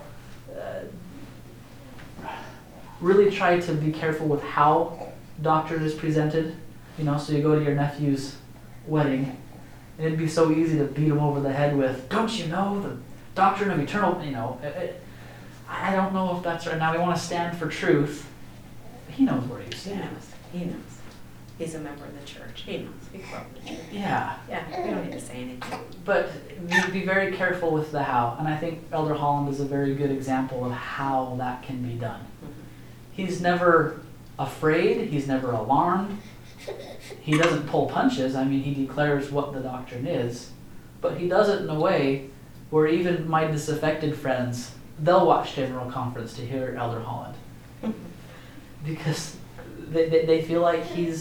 uh, really try to be careful with how doctrine is presented, you know, so you go to your nephew's wedding, and it'd be so easy to beat him over the head with, don't you know the doctrine of eternal, you know, it, it, I don't know if that's right. Now we want to stand for truth. He knows where he's He standing. knows, he knows. He's a member of the church, he knows, he grew up in the church. Yeah. Yeah, we don't need to say anything. But be very careful with the how. And I think Elder Holland is a very good example of how that can be done. He's never afraid. He's never alarmed. He doesn't pull punches. I mean, he declares what the doctrine is. But he does it in a way where even my disaffected friends, they'll watch General Conference to hear Elder Holland. Because they, they, they feel like he's...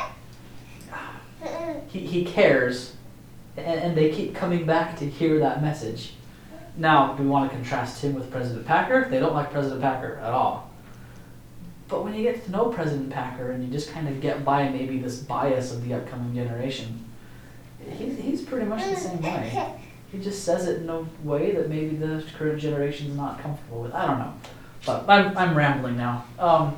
He, he cares, and, and they keep coming back to hear that message. Now, do we want to contrast him with President Packer? They don't like President Packer at all. But when you get to know President Packer and you just kind of get by maybe this bias of the upcoming generation, he's, he's pretty much the same way. He just says it in a way that maybe the current generation's not comfortable with. I don't know. But I'm, I'm rambling now. Um,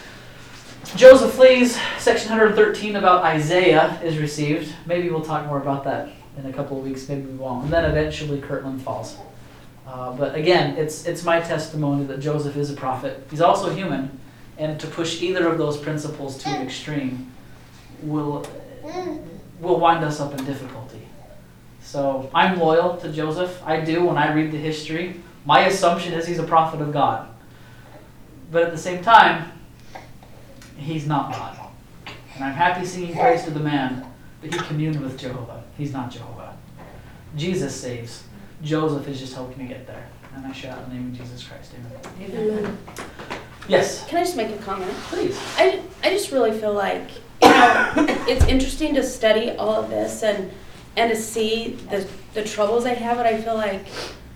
Joseph flees, section one thirteen about Isaiah is received. Maybe we'll talk more about that in a couple of weeks, maybe we won't. And then eventually Kirtland falls. Uh, but again, it's it's my testimony that Joseph is a prophet. He's also human, and to push either of those principles to an extreme will, will wind us up in difficulty. So I'm loyal to Joseph. I do when I read the history. My assumption is he's a prophet of God. But at the same time, he's not God. And I'm happy singing praise to the man, but he communed with Jehovah. He's not Jehovah. Jesus saves. Joseph is just helping me get there. And I shout in the name of Jesus Christ. Amen. Amen. Yes, Can I just make a comment? please. I, I just really feel like, you know, it's interesting to study all of this and and to see the, the troubles I have, but I feel like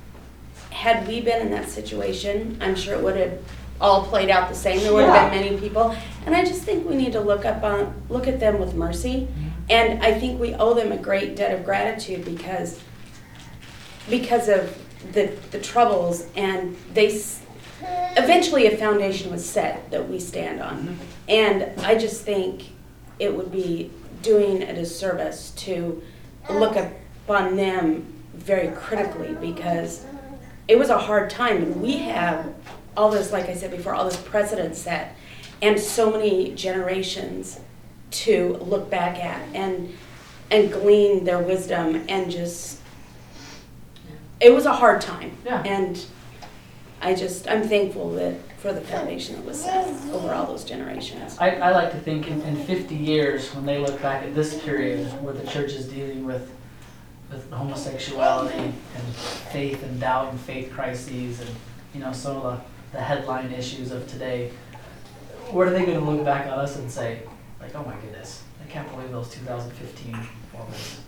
had we been in that situation, I'm sure it would have all played out the same. There would have Yeah. been many people. And I just think we need to look up on look at them with mercy. And I think we owe them a great debt of gratitude because because of the the troubles, and they s- eventually a foundation was set that we stand on. And I just think it would be doing a disservice to look upon them very critically, because it was a hard time, and we have all this, like I said before, all this precedent set, and so many generations to look back at and and glean their wisdom, and just it was a hard time. Yeah. And I just I'm thankful that for the foundation that was set over all those generations. I, I like to think in, in fifty years, when they look back at this period where the church is dealing with, with homosexuality and faith and doubt and faith crises and, you know, some of the, the headline issues of today, what are they going to look back on us and say, like, oh my goodness, I can't believe those two thousand fifteen performers.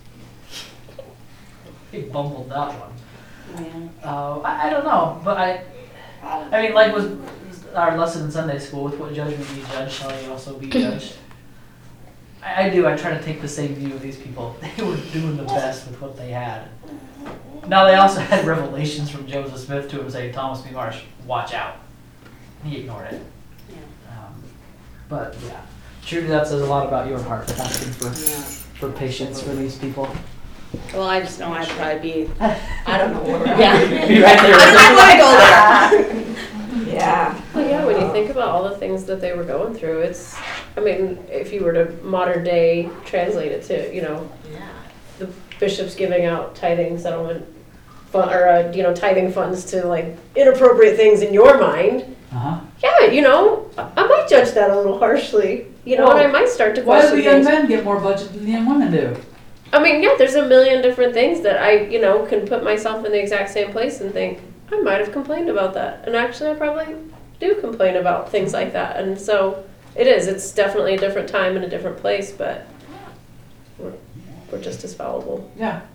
He bumbled that one. Yeah. Uh, I, I don't know, but I, I mean, like with our lesson in Sunday school, with what judgment ye judge, shall ye also be judged. I, I do. I try to take the same view of these people. They were doing the best with what they had. Now they also had revelations from Joseph Smith to him saying, Thomas B. Marsh, watch out. He ignored it. Yeah. Um, but yeah, truly that says a lot about your heart, asking for Yeah. for patience for these people. Well, I just know I'd probably be, I don't know where. yeah. Be right there. I want to go there. Yeah. Well, yeah, when you think about all the things that they were going through, it's, I mean, if you were to modern day translate it to, you know, Yeah. the bishops giving out tithing settlement fun, or, uh, you know, tithing funds to like inappropriate things in your mind, Uh huh. yeah, you know, I I might judge that a little harshly, you know, and I might start to Why do question the young things. men get more budget than the young women do? I mean, yeah, there's a million different things that I, you know, can put myself in the exact same place and think, I might have complained about that. And actually, I probably do complain about things like that. And so it is, it's definitely a different time and a different place, but we're, we're just as fallible. Yeah.